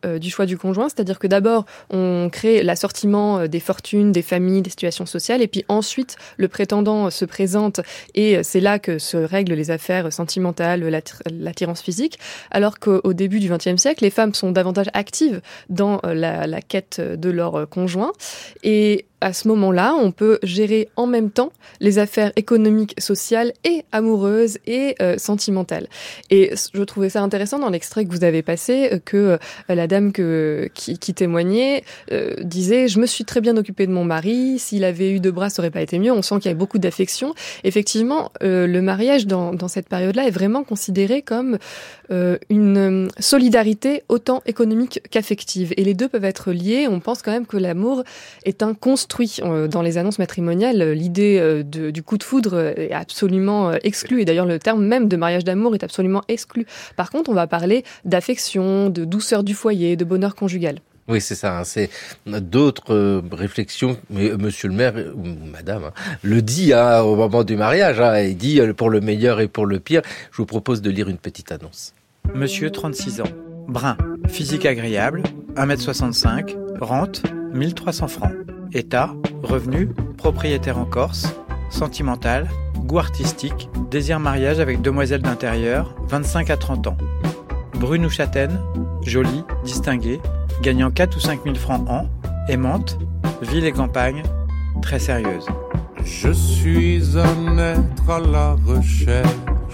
euh, du choix du conjoint, c'est-à-dire que d'abord, on crée l'assortiment des fortunes, des familles, des situations sociales, et puis ensuite, le prétendant se présente, et c'est là que se règlent les affaires sentimentales, l'attir- l'attirance physique, alors qu'au début du vingtième siècle, les femmes sont davantage actives dans la, la quête de leur conjoint, et à ce moment-là, on peut gérer en même temps les affaires économiques, sociales et amoureuses et euh, sentimentales. Et je trouvais ça intéressant dans l'extrait que vous avez passé, que euh, la dame que, qui, qui témoignait euh, disait « Je me suis très bien occupée de mon mari, s'il avait eu deux bras, ça aurait pas été mieux ». On sent qu'il y a beaucoup d'affection. Effectivement, euh, le mariage dans, dans cette période-là est vraiment considéré comme euh, une solidarité autant économique qu'affective. Et les deux peuvent être liés. On pense quand même que l'amour est un construit. Dans les annonces matrimoniales, l'idée de, du coup de foudre est absolument exclue. Et d'ailleurs, le terme même de mariage d'amour est absolument exclu. Par contre, on va parler d'affection, de douceur du foyer, de bonheur conjugal. Oui, c'est ça. Hein, c'est d'autres euh, réflexions. Mais euh, Monsieur le maire ou Madame hein, le dit hein, au moment du mariage. Hein, il dit euh, pour le meilleur et pour le pire. Je vous propose de lire une petite annonce. Monsieur, trente-six ans, brun, physique agréable, un mètre soixante-cinq, rente, mille trois cents francs. État, revenu, propriétaire en Corse, sentimental, goût artistique, désir mariage avec demoiselle d'intérieur, vingt-cinq à trente ans. Brune ou châtaine, jolie, distinguée, gagnant quatre ou cinq mille francs an, aimante, ville et campagne, très sérieuse. Je suis un être à la recherche,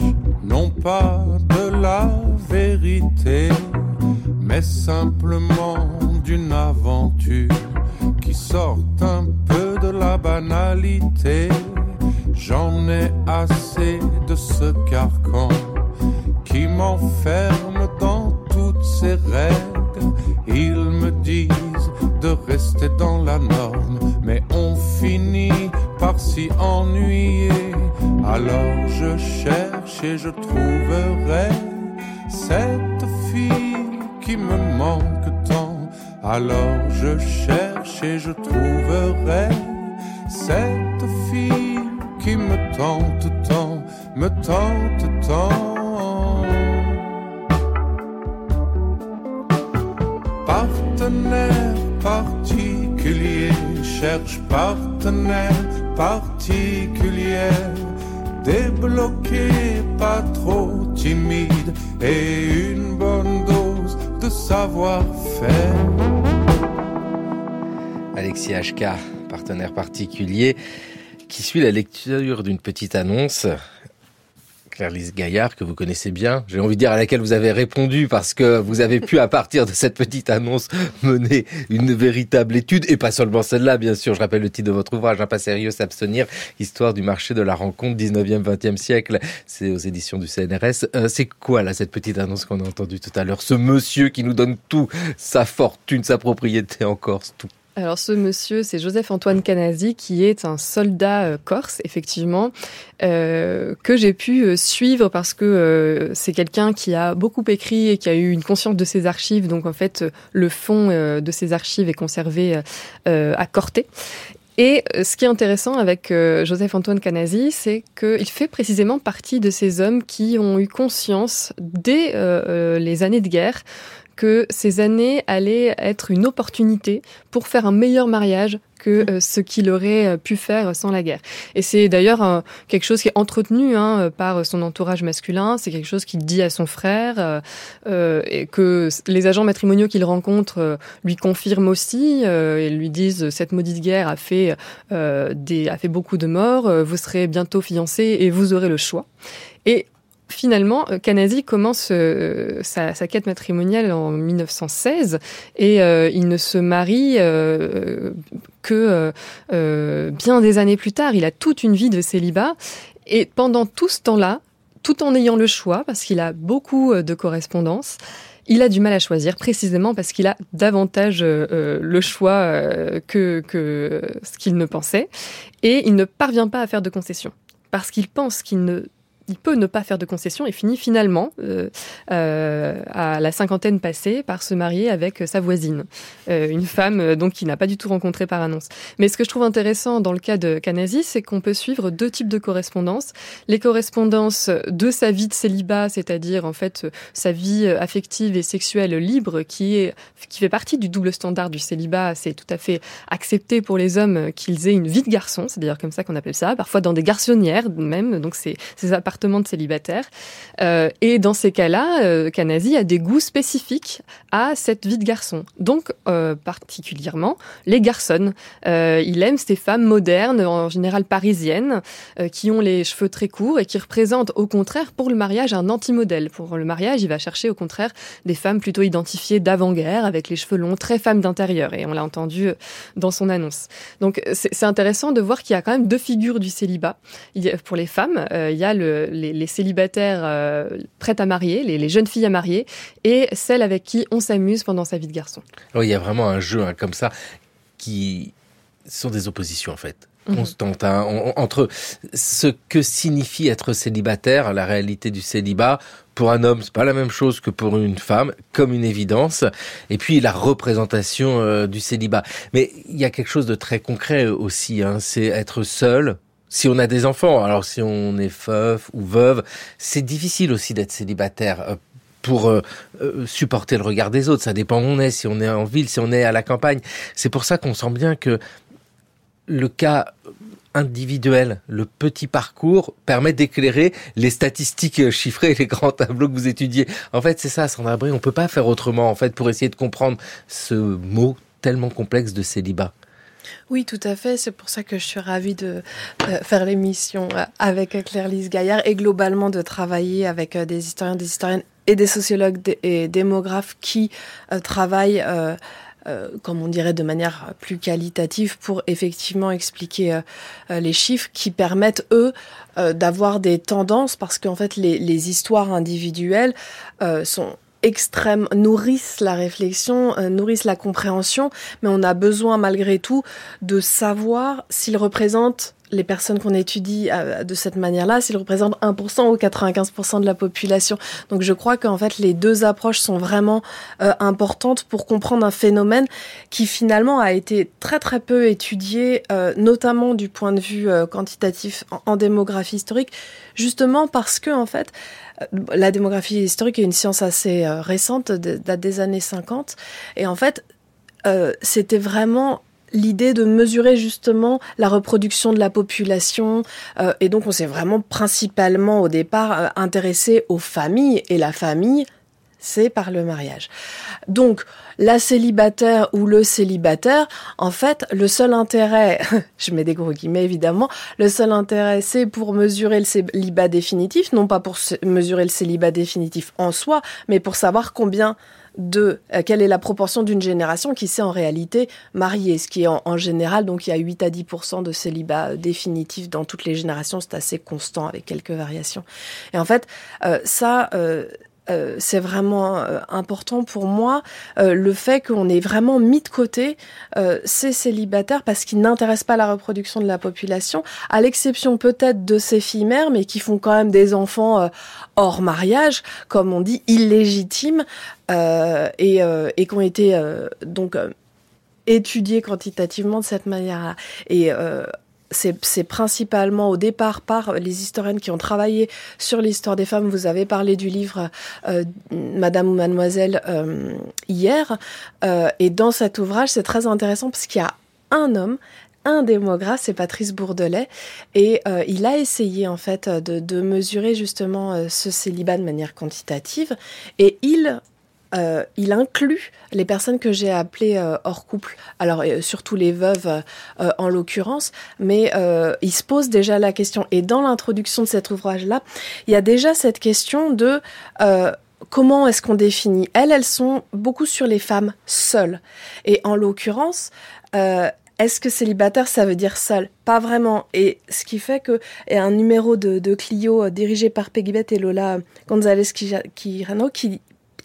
non pas de la vérité, mais simplement d'une aventure qui sortent un peu de la banalité. J'en ai assez de ce carcan qui m'enferme dans toutes ces règles. Ils me disent de rester dans la norme, mais on finit par s'y ennuyer. Alors je cherche et je trouverai cette fille qui me manque tant. Alors je cherche et je trouverai cette fille qui me tente tant, me tente tant. Partenaire particulier, cherche partenaire particulière, débloqué, pas trop timide et une bonne dose de savoir-faire. Alexis H K, partenaire particulier, qui suit la lecture d'une petite annonce. Claire-Lise Gaillard, que vous connaissez bien, j'ai envie de dire à laquelle vous avez répondu parce que vous avez pu, à partir de cette petite annonce, mener une véritable étude, et pas seulement celle-là, bien sûr. Je rappelle le titre de votre ouvrage, Un pas sérieux, s'abstenir, histoire du marché de la rencontre dix-neuvième vingtième siècle. C'est aux éditions du C N R S. Euh, c'est quoi, là, cette petite annonce qu'on a entendue tout à l'heure? Ce monsieur qui nous donne tout, sa fortune, sa propriété en Corse, tout. Alors ce monsieur, c'est Joseph-Antoine Canasi, qui est un soldat euh, corse, effectivement, euh, que j'ai pu euh, suivre parce que euh, c'est quelqu'un qui a beaucoup écrit et qui a eu une conscience de ses archives. Donc en fait, le fond euh, de ses archives est conservé euh, à Corté. Et ce qui est intéressant avec euh, Joseph-Antoine Canasi, c'est qu'il fait précisément partie de ces hommes qui ont eu conscience, dès euh, les années de guerre, que ces années allaient être une opportunité pour faire un meilleur mariage que euh, ce qu'il aurait pu faire sans la guerre. Et c'est d'ailleurs euh, quelque chose qui est entretenu hein, par son entourage masculin, c'est quelque chose qu'il dit à son frère, euh, euh, et que les agents matrimoniaux qu'il rencontre euh, lui confirment aussi, euh, et lui disent « cette maudite guerre a fait, euh, des, a fait beaucoup de morts, euh, vous serez bientôt fiancés et vous aurez le choix ». Et finalement, Canasi commence euh, sa, sa quête matrimoniale en mille neuf cent seize et euh, il ne se marie euh, que euh, bien des années plus tard. Il a toute une vie de célibat et pendant tout ce temps-là, tout en ayant le choix, parce qu'il a beaucoup de correspondances, il a du mal à choisir, précisément parce qu'il a davantage euh, le choix euh, que, que ce qu'il ne pensait et il ne parvient pas à faire de concessions parce qu'il pense qu'il ne il peut ne pas faire de concessions et finit finalement, euh, euh, à la cinquantaine passée, par se marier avec sa voisine, euh, une femme euh, donc qu'il n'a pas du tout rencontrée par annonce. Mais ce que je trouve intéressant dans le cas de Canasi, c'est qu'on peut suivre deux types de correspondances. Les correspondances de sa vie de célibat, c'est-à-dire en fait sa vie affective et sexuelle libre, qui est qui fait partie du double standard du célibat. C'est tout à fait accepté pour les hommes qu'ils aient une vie de garçon, c'est d'ailleurs comme ça qu'on appelle ça, parfois dans des garçonnières même, donc c'est ces appartements de célibataires. Euh, et dans ces cas-là, euh, Canasi a des goûts spécifiques à cette vie de garçon. Donc euh, particulièrement les garçonnes. Euh, il aime ces femmes modernes, en général parisiennes, euh, qui ont les cheveux très courts et qui représentent au contraire pour le mariage un anti-modèle. Pour le mariage, il va chercher au contraire des femmes plutôt identifiées d'avant-guerre, avec les cheveux longs, très femmes d'intérieur. Et on l'a entendu dans son annonce. Donc c'est, c'est intéressant de voir qu'il y a quand même deux figures du célibat. Il y a, pour les femmes, euh, il y a le, les, les célibataires euh, prêtes à marier, les, les jeunes filles à marier, et celles avec qui on s'amuse pendant sa vie de garçon. Oui, il y a vraiment un jeu hein, comme ça qui sont des oppositions en fait. Constante, hein, on, entre ce que signifie être célibataire, la réalité du célibat. Pour un homme, c'est pas la même chose que pour une femme, comme une évidence. Et puis la représentation euh, du célibat. Mais il y a quelque chose de très concret aussi, hein, c'est être seul. Si on a des enfants, alors si on est veuf ou veuve, c'est difficile aussi d'être célibataire. Euh, pour euh, euh, supporter le regard des autres, ça dépend où on est, si on est en ville, si on est à la campagne. C'est pour ça qu'on sent bien que le cas individuel, le petit parcours permet d'éclairer les statistiques chiffrées et les grands tableaux que vous étudiez. En fait, c'est ça, Sandra Brie, on peut pas faire autrement en fait pour essayer de comprendre ce mot tellement complexe de célibat. Oui, tout à fait. C'est pour ça que je suis ravie de euh, faire l'émission avec Claire-Lise Gaillard et globalement de travailler avec euh, des historiens, des historiennes et des sociologues et démographes qui euh, travaillent euh, Euh, comme on dirait de manière plus qualitative pour effectivement expliquer euh, les chiffres qui permettent eux euh, d'avoir des tendances parce qu'en fait les, les histoires individuelles euh, sont extrêmes, nourrissent la réflexion, euh, nourrissent la compréhension, mais on a besoin malgré tout de savoir s'ils représentent les personnes qu'on étudie euh, de cette manière-là, s'ils représentent un pour cent ou quatre-vingt-quinze pour cent de la population. Donc je crois qu'en fait les deux approches sont vraiment euh, importantes pour comprendre un phénomène qui finalement a été très très peu étudié, euh, notamment du point de vue euh, quantitatif en, en démographie historique, justement parce que en fait euh, la démographie historique est une science assez euh, récente, date des années cinquante, et en fait euh, c'était vraiment l'idée de mesurer justement la reproduction de la population euh, et donc on s'est vraiment principalement au départ euh, intéressé aux familles et la famille c'est par le mariage. Donc la célibataire ou le célibataire, en fait le seul intérêt, je mets des gros guillemets évidemment, le seul intérêt c'est pour mesurer le célibat définitif, non pas pour mesurer le célibat définitif en soi, mais pour savoir combien de euh, quelle est la proportion d'une génération qui s'est en réalité mariée, ce qui est en, en général, donc il y a huit à dix pour cent de célibat définitif dans toutes les générations, c'est assez constant avec quelques variations. Et en fait, euh, ça... Euh, Euh, c'est vraiment euh, important pour moi, euh, le fait qu'on ait vraiment mis de côté euh, ces célibataires parce qu'ils n'intéressent pas la reproduction de la population, à l'exception peut-être de ces filles mères, mais qui font quand même des enfants euh, hors mariage, comme on dit, illégitimes, euh, et, euh, et qui ont été euh, donc euh, étudiés quantitativement de cette manière-là. Et euh, C'est, c'est principalement au départ par les historiennes qui ont travaillé sur l'histoire des femmes. Vous avez parlé du livre euh, Madame ou Mademoiselle euh, hier. Euh, et dans cet ouvrage, c'est très intéressant parce qu'il y a un homme, un démographe, c'est Patrice Bourdelais. Et euh, il a essayé en fait de, de mesurer justement euh, ce célibat de manière quantitative. Et il... Euh, il inclut les personnes que j'ai appelées euh, hors couple, alors euh, surtout les veuves euh, en l'occurrence, mais euh, il se pose déjà la question, et dans l'introduction de cet ouvrage-là, il y a déjà cette question de euh, comment est-ce qu'on définit. Elles, elles sont beaucoup sur les femmes seules, et en l'occurrence, euh, est-ce que célibataire, ça veut dire seul ? Pas vraiment. Et ce qui fait que il y a un numéro de, de Clio euh, dirigé par Peggy Bett et Lola González Quijano qui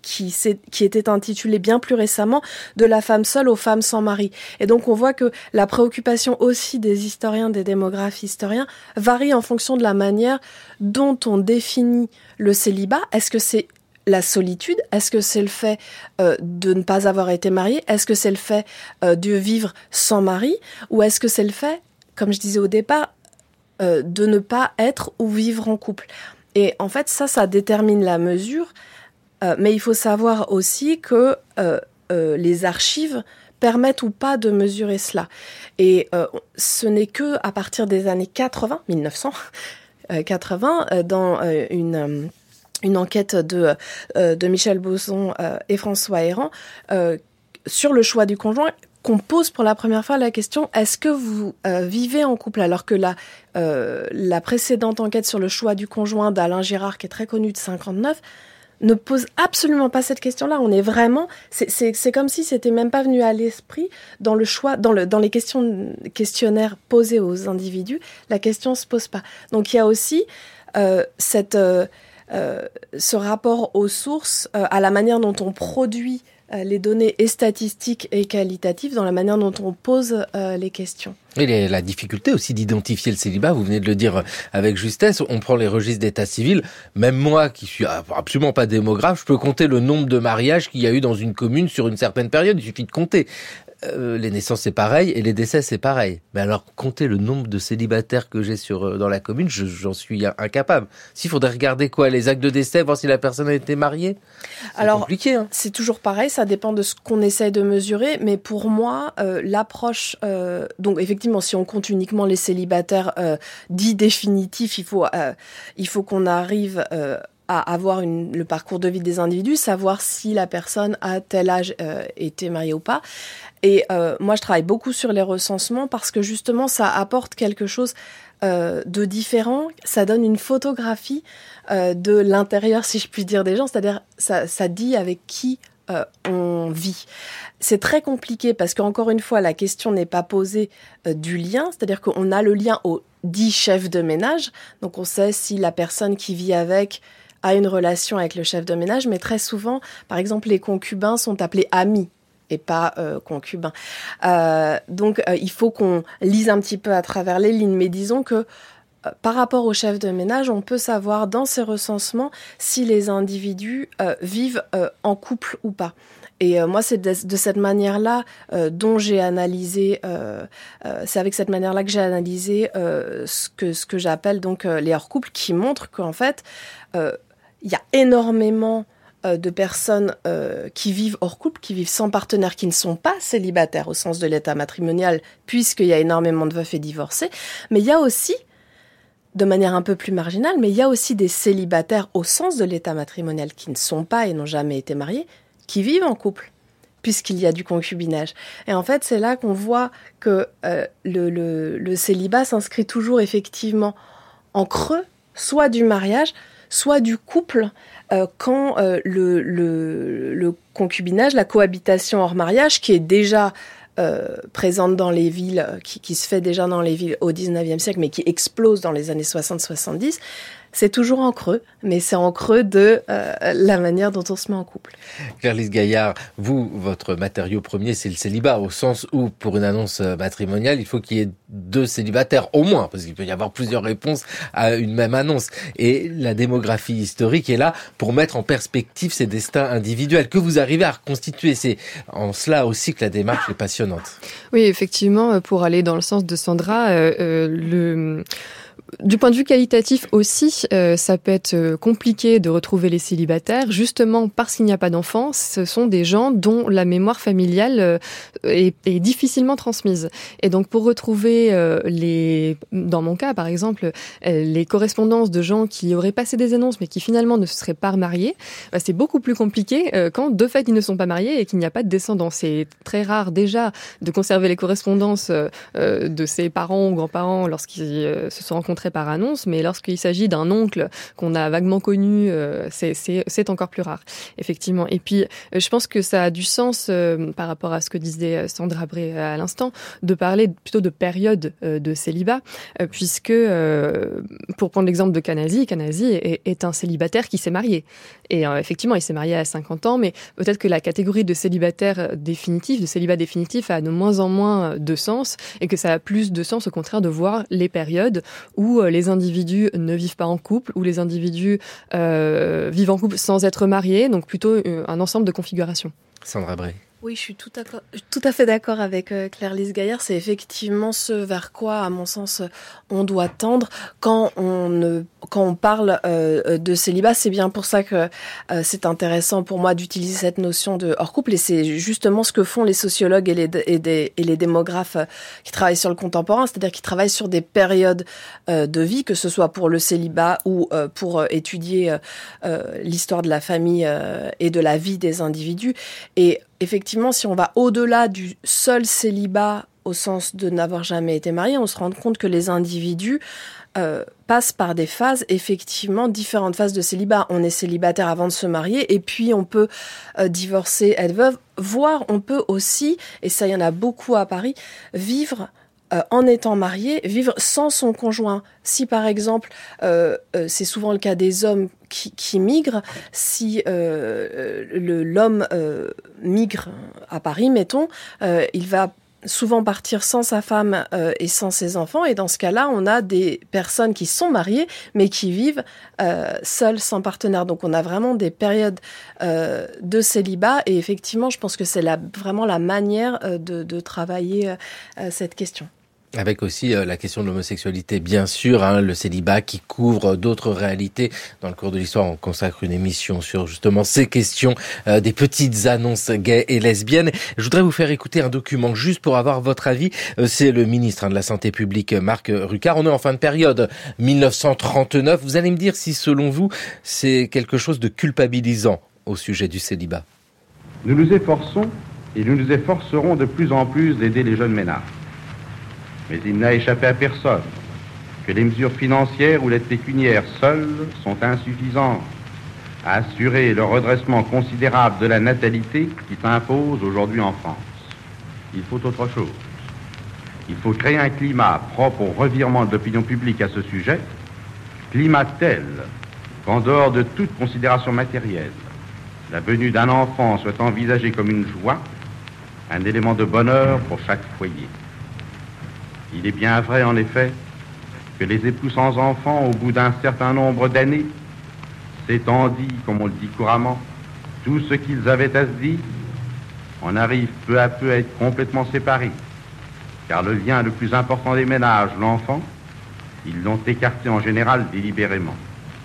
qui, s'est, qui était intitulé bien plus récemment « De la femme seule aux femmes sans mari ». Et donc on voit que la préoccupation aussi des historiens, des démographes historiens, varie en fonction de la manière dont on définit le célibat. Est-ce que c'est la solitude? Est-ce que c'est le fait euh, de ne pas avoir été marié? Est-ce que c'est le fait euh, de vivre sans mari? Ou est-ce que c'est le fait, comme je disais au départ, euh, de ne pas être ou vivre en couple? Et en fait, ça, ça détermine la mesure. Euh, mais il faut savoir aussi que euh, euh, les archives permettent ou pas de mesurer cela. Et euh, ce n'est que à partir des années quatre-vingts, mille neuf cent quatre-vingts, euh, dans euh, une... Euh, une enquête de, euh, de Michel Boson euh, et François Héran euh, sur le choix du conjoint, qu'on pose pour la première fois la question « Est-ce que vous euh, vivez en couple ?» Alors que la, euh, la précédente enquête sur le choix du conjoint d'Alain Girard, qui est très connue, de cinquante-neuf, ne pose absolument pas cette question-là. On est vraiment... C'est, c'est, c'est comme si c'était même pas venu à l'esprit dans le choix, dans, le, dans les questions, questionnaires posés aux individus. La question se pose pas. Donc il y a aussi euh, cette... Euh, Euh, ce rapport aux sources, euh, à la manière dont on produit euh, les données et statistiques et qualitatives, dans la manière dont on pose euh, les questions. Et la difficulté aussi d'identifier le célibat, vous venez de le dire avec justesse, on prend les registres d'état civil, même moi qui suis absolument pas démographe, je peux compter le nombre de mariages qu'il y a eu dans une commune sur une certaine période, il suffit de compter. Euh, les naissances c'est pareil et les décès c'est pareil. Mais alors compter le nombre de célibataires que j'ai sur euh, dans la commune, je, j'en suis incapable. S'il faudrait regarder quoi, les actes de décès, voir si la personne a été mariée, c'est alors, compliqué. Hein. C'est toujours pareil, ça dépend de ce qu'on essaye de mesurer. Mais pour moi, euh, l'approche, euh, donc effectivement, si on compte uniquement les célibataires euh, dits définitifs, il faut euh, il faut qu'on arrive euh, à avoir une, le parcours de vie des individus, savoir si la personne à tel âge euh, était mariée ou pas. Et euh, moi, je travaille beaucoup sur les recensements parce que justement, ça apporte quelque chose euh, de différent. Ça donne une photographie euh, de l'intérieur, si je puis dire, des gens. C'est-à-dire, ça, ça dit avec qui euh, on vit. C'est très compliqué parce qu'encore une fois, la question n'est pas posée euh, du lien. C'est-à-dire qu'on a le lien au dit chef de ménage. Donc, on sait si la personne qui vit avec a une relation avec le chef de ménage. Mais très souvent, par exemple, les concubins sont appelés amis et pas euh, concubins. Euh, donc, euh, il faut qu'on lise un petit peu à travers les lignes. Mais disons que euh, par rapport au chef de ménage, on peut savoir dans ces recensements si les individus euh, vivent euh, en couple ou pas. Et euh, moi, c'est de, de cette manière-là euh, dont j'ai analysé, euh, euh, c'est avec cette manière-là que j'ai analysé euh, ce que, ce que j'appelle donc euh, les hors-couples, qui montrent qu'en fait, euh, il y a énormément de personnes euh, qui vivent hors couple, qui vivent sans partenaire, qui ne sont pas célibataires au sens de l'état matrimonial, puisqu'il y a énormément de veufs et divorcés. Mais il y a aussi, de manière un peu plus marginale, mais il y a aussi des célibataires au sens de l'état matrimonial qui ne sont pas et n'ont jamais été mariés, qui vivent en couple, puisqu'il y a du concubinage. Et en fait, c'est là qu'on voit que euh, le, le, le célibat s'inscrit toujours effectivement en creux, soit du mariage, soit du couple, euh, quand euh, le, le, le concubinage, la cohabitation hors mariage, qui est déjà euh, présente dans les villes, qui, qui se fait déjà dans les villes au dix-neuvième siècle, mais qui explose dans les années soixante soixante-dix, c'est toujours en creux, mais c'est en creux de euh, la manière dont on se met en couple. Claire-Lise Gaillard, vous, votre matériau premier, c'est le célibat, au sens où, pour une annonce matrimoniale, il faut qu'il y ait deux célibataires, au moins, parce qu'il peut y avoir plusieurs réponses à une même annonce. Et la démographie historique est là pour mettre en perspective ces destins individuels, que vous arrivez à reconstituer. C'est en cela aussi que la démarche est passionnante. Oui, effectivement, pour aller dans le sens de Sandra, euh, euh, le... Du point de vue qualitatif aussi, euh, ça peut être euh, compliqué de retrouver les célibataires, justement parce qu'il n'y a pas d'enfants. Ce sont des gens dont la mémoire familiale euh, est, est difficilement transmise. Et donc pour retrouver euh, les, dans mon cas par exemple, euh, les correspondances de gens qui auraient passé des annonces mais qui finalement ne se seraient pas mariés, bah, c'est beaucoup plus compliqué euh, quand de fait ils ne sont pas mariés et qu'il n'y a pas de descendants. C'est très rare déjà de conserver les correspondances euh, de ses parents ou grands-parents lorsqu'ils euh, se sont rencontrés retrait par annonce, mais lorsqu'il s'agit d'un oncle qu'on a vaguement connu, euh, c'est, c'est, c'est encore plus rare, effectivement. Et puis, euh, je pense que ça a du sens, euh, par rapport à ce que disait Sandra Bré à l'instant, de parler plutôt de période euh, de célibat, euh, puisque, euh, pour prendre l'exemple de Canasi, Canasi est, est un célibataire qui s'est marié. Et euh, effectivement, il s'est marié à cinquante ans, mais peut-être que la catégorie de célibataire définitif, de célibat définitif, a de moins en moins de sens, et que ça a plus de sens, au contraire, de voir les périodes où euh, les individus ne vivent pas en couple, où les individus euh, vivent en couple sans être mariés, donc plutôt euh, un ensemble de configurations. Sandra Bré. Oui, je suis tout à, tout à fait d'accord avec euh, Claire-Lise Gaillard. C'est effectivement ce vers quoi, à mon sens, on doit tendre quand on, ne, quand on parle euh, de célibat. C'est bien pour ça que euh, c'est intéressant pour moi d'utiliser cette notion de hors-couple. Et c'est justement ce que font les sociologues et les, et des, et les démographes qui travaillent sur le contemporain, c'est-à-dire qui travaillent sur des périodes euh, de vie, que ce soit pour le célibat ou euh, pour euh, étudier euh, l'histoire de la famille euh, et de la vie des individus. Et effectivement, si on va au-delà du seul célibat au sens de n'avoir jamais été marié, on se rend compte que les individus euh, passent par des phases, effectivement, différentes phases de célibat. On est célibataire avant de se marier, et puis on peut euh, divorcer, être veuve, voire on peut aussi, et ça il y en a beaucoup à Paris, vivre Euh, en étant marié, vivre sans son conjoint. Si par exemple, euh, euh, c'est souvent le cas des hommes qui, qui migrent, si euh, le, l'homme euh, migre à Paris, mettons, euh, il va souvent partir sans sa femme euh, et sans ses enfants, et dans ce cas-là, on a des personnes qui sont mariées, mais qui vivent euh, seules, sans partenaire. Donc on a vraiment des périodes euh, de célibat, et effectivement, je pense que c'est la, vraiment la manière euh, de, de travailler euh, cette question. Avec aussi euh, la question de l'homosexualité, bien sûr, hein, le célibat qui couvre d'autres réalités. Dans le cours de l'histoire, on consacre une émission sur justement ces questions euh, des petites annonces gays et lesbiennes. Je voudrais vous faire écouter un document juste pour avoir votre avis. Euh, c'est le ministre hein, de la Santé publique, Marc Ruccard. On est en fin de période, dix-neuf cent trente-neuf. Vous allez me dire si, selon vous, c'est quelque chose de culpabilisant au sujet du célibat. Nous nous efforçons et nous nous efforcerons de plus en plus d'aider les jeunes ménages. Mais il n'a échappé à personne que les mesures financières ou l'aide pécuniaire seules sont insuffisantes à assurer le redressement considérable de la natalité qui s'impose aujourd'hui en France. Il faut autre chose. Il faut créer un climat propre au revirement de l'opinion publique à ce sujet, climat tel qu'en dehors de toute considération matérielle, la venue d'un enfant soit envisagée comme une joie, un élément de bonheur pour chaque foyer. Il est bien vrai, en effet, que les époux sans enfants, au bout d'un certain nombre d'années, s'étant dit, comme on le dit couramment, tout ce qu'ils avaient à se dire, on arrive peu à peu à être complètement séparés, car le lien le plus important des ménages, l'enfant, ils l'ont écarté en général délibérément.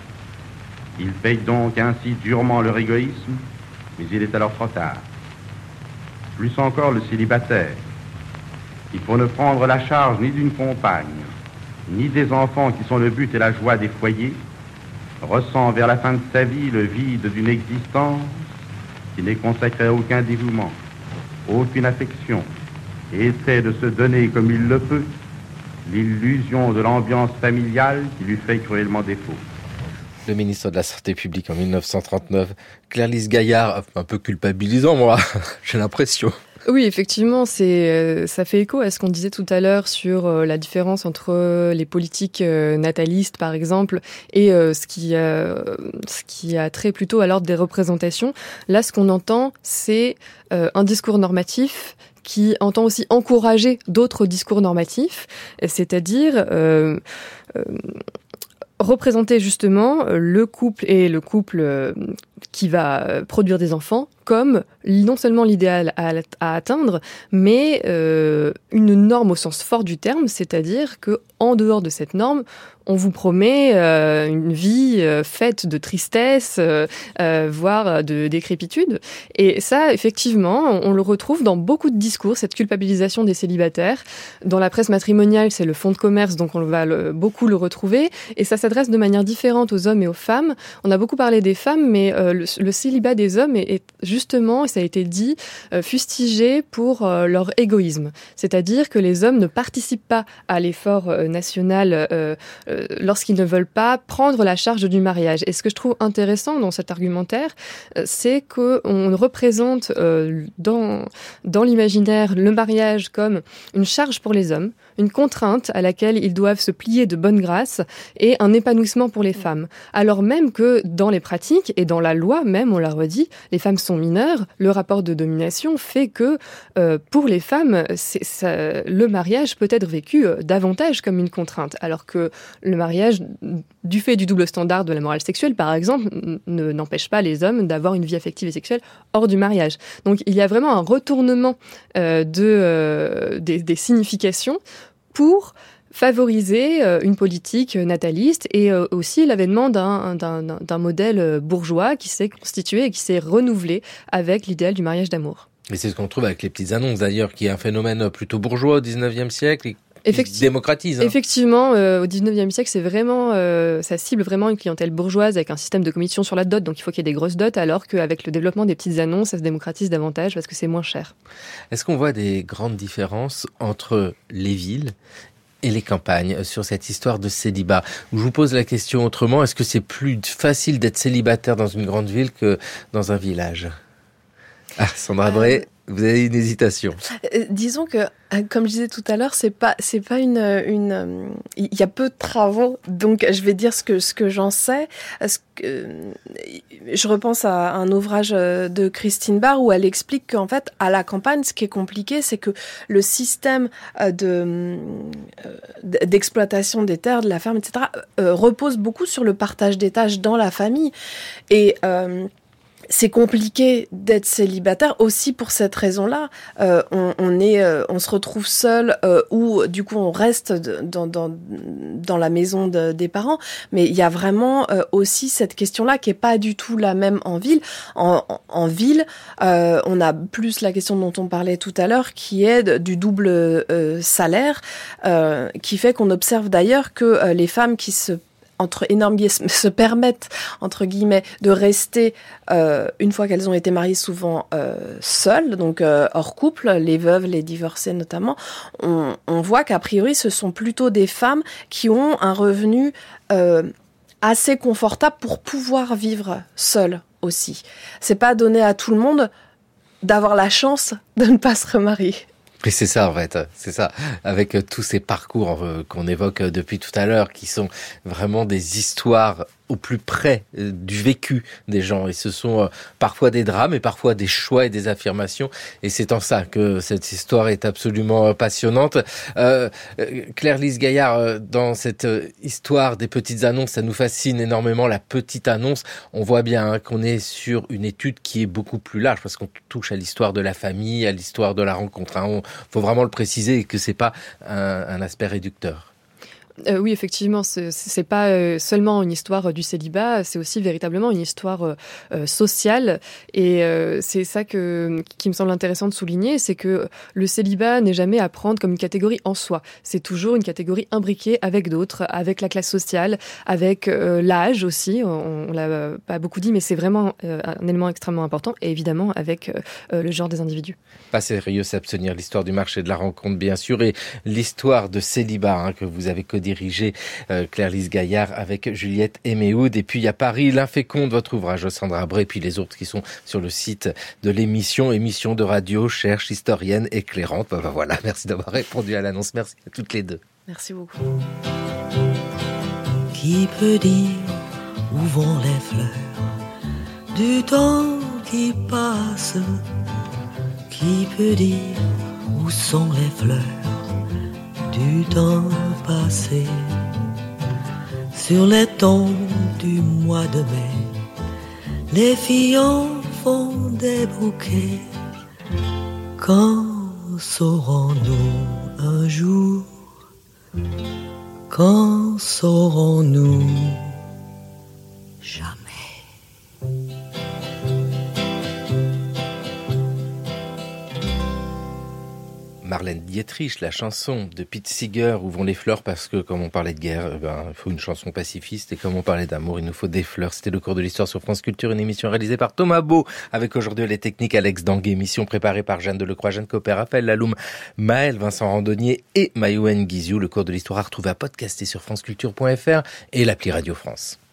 Ils payent donc ainsi durement leur égoïsme, mais il est alors trop tard. Plus encore le célibataire, il faut ne prendre la charge ni d'une compagne, ni des enfants qui sont le but et la joie des foyers, ressent vers la fin de sa vie le vide d'une existence qui n'est consacrée à aucun dévouement, aucune affection, et essaie de se donner comme il le peut l'illusion de l'ambiance familiale qui lui fait cruellement défaut. Le ministre de la Santé publique en dix-neuf cent trente-neuf, Claire-Lise Gaillard, un peu culpabilisant, moi, j'ai l'impression. Oui, effectivement, c'est, euh, ça fait écho à ce qu'on disait tout à l'heure sur euh, la différence entre euh, les politiques euh, natalistes, par exemple, et euh, ce qui, euh, ce qui a trait plutôt à l'ordre des représentations. Là, ce qu'on entend, c'est euh, un discours normatif qui entend aussi encourager d'autres discours normatifs, c'est-à-dire euh, euh, représenter justement le couple et le couple qui va produire des enfants comme non seulement l'idéal à, à atteindre, mais euh, une norme au sens fort du terme, c'est-à-dire que en dehors de cette norme, on vous promet euh, une vie euh, faite de tristesse, euh, euh, voire de décrépitude. Et ça, effectivement, on, on le retrouve dans beaucoup de discours, cette culpabilisation des célibataires. Dans la presse matrimoniale, c'est le fonds de commerce, donc on va le, beaucoup le retrouver. Et ça s'adresse de manière différente aux hommes et aux femmes. On a beaucoup parlé des femmes, mais euh, le, le célibat des hommes est, est juste justement, et ça a été dit, euh, fustigés pour euh, leur égoïsme. C'est-à-dire que les hommes ne participent pas à l'effort euh, national euh, euh, lorsqu'ils ne veulent pas prendre la charge du mariage. Et ce que je trouve intéressant dans cet argumentaire, euh, c'est qu'on représente euh, dans, dans l'imaginaire le mariage comme une charge pour les hommes, une contrainte à laquelle ils doivent se plier de bonne grâce et un épanouissement pour les femmes. Alors même que dans les pratiques et dans la loi même, on l'a redit, les femmes sont mineures, le rapport de domination fait que euh, pour les femmes, c'est, ça, le mariage peut être vécu euh, davantage comme une contrainte, alors que le mariage, du fait du double standard de la morale sexuelle, par exemple, ne, n'empêche pas les hommes d'avoir une vie affective et sexuelle hors du mariage. Donc il y a vraiment un retournement euh, de, euh, des, des significations pour favoriser euh, une politique nataliste et euh, aussi l'avènement d'un, d'un, d'un modèle bourgeois qui s'est constitué et qui s'est renouvelé avec l'idéal du mariage d'amour. Et c'est ce qu'on trouve avec les petites annonces d'ailleurs, qui est un phénomène plutôt bourgeois au dix-neuvième siècle et Effecti- démocratise. Hein. Effectivement, euh, au dix-neuvième siècle, c'est vraiment, euh, ça cible vraiment une clientèle bourgeoise avec un système de commission sur la dot, donc il faut qu'il y ait des grosses dots, alors qu'avec le développement des petites annonces, ça se démocratise davantage parce que c'est moins cher. Est-ce qu'on voit des grandes différences entre les villes et les campagnes sur cette histoire de célibat? Je vous pose la question autrement, est-ce que c'est plus facile d'être célibataire dans une grande ville que dans un village? Ah, Sandra Bray, euh... vous avez une hésitation. Euh, disons que, comme je disais tout à l'heure, c'est pas, c'est pas une, une, il y a peu de travaux, donc je vais dire ce que, ce que j'en sais. Ce que, je repense à un ouvrage de Christine Barr où elle explique qu'en fait, à la campagne, ce qui est compliqué, c'est que le système de, d'exploitation des terres, de la ferme, et cetera, repose beaucoup sur le partage des tâches dans la famille. Et, euh, c'est compliqué d'être célibataire aussi pour cette raison-là. Euh, on, on est, euh, on se retrouve seul euh, ou du coup on reste dans dans dans la maison de, des parents. Mais il y a vraiment euh, aussi cette question-là qui est pas du tout la même en ville. En, en, en ville, euh, on a plus la question dont on parlait tout à l'heure, qui est de, du double euh, salaire, euh, qui fait qu'on observe d'ailleurs que euh, les femmes qui se entre énormes guillemets, se permettent, entre guillemets, de rester, euh, une fois qu'elles ont été mariées, souvent euh, seules, donc euh, hors couple, les veuves, les divorcées notamment, on, on voit qu'a priori, ce sont plutôt des femmes qui ont un revenu euh, assez confortable pour pouvoir vivre seules aussi. C'est pas donné à tout le monde d'avoir la chance de ne pas se remarier. Et c'est ça en fait, c'est ça, avec tous ces parcours qu'on évoque depuis tout à l'heure, qui sont vraiment des histoires au plus près du vécu des gens. Et ce sont parfois des drames et parfois des choix et des affirmations. Et c'est en ça que cette histoire est absolument passionnante. Euh, Claire-Lise Gaillard, dans cette histoire des petites annonces, ça nous fascine énormément, la petite annonce. On voit bien hein, qu'on est sur une étude qui est beaucoup plus large parce qu'on touche à l'histoire de la famille, à l'histoire de la rencontre. Il hein. faut vraiment le préciser que c'est pas un, un aspect réducteur. Euh, oui, effectivement, c'est, c'est pas euh, seulement une histoire du célibat, c'est aussi véritablement une histoire euh, sociale. Et euh, c'est ça que, qui me semble intéressant de souligner, c'est que le célibat n'est jamais à prendre comme une catégorie en soi. C'est toujours une catégorie imbriquée avec d'autres, avec la classe sociale, avec euh, l'âge aussi. On, on l'a pas beaucoup dit, mais c'est vraiment euh, un élément extrêmement important. Et évidemment, avec euh, le genre des individus. Pas sérieux s'abstenir, l'histoire du marché de la rencontre, bien sûr, et l'histoire de célibat hein, que vous avez codé dirigé euh, Claire-Lise Gaillard avec Juliette Eméhoud. Et puis il y a Paris, l'inféconde, votre ouvrage, Sandra Bray, et puis les autres qui sont sur le site de l'émission, émission de radio, cherche historienne éclairante. Ben, ben voilà, merci d'avoir répondu à l'annonce. Merci à toutes les deux. Merci beaucoup. Qui peut dire où vont les fleurs du temps qui passe? Qui peut dire où sont les fleurs du temps passé? Sur les tons du mois de mai, les filles en font des bouquets. Quand saurons-nous un jour? Quand saurons-nous? Jamais. Marlène Dietrich, la chanson de Pete Seeger, Où vont les fleurs, parce que comme on parlait de guerre, ben, il faut une chanson pacifiste, et comme on parlait d'amour, il nous faut des fleurs. C'était le cours de l'histoire sur France Culture, une émission réalisée par Thomas Beau, avec aujourd'hui les techniques Alex Danguet, émission préparée par Jeanne Delecroix, Jeanne Copper, Raphaël Laloum, Maël, Vincent Randonnier et Mayouen Guizou. Le cours de l'histoire à retrouver à podcaster sur franceculture point f r et l'appli Radio France.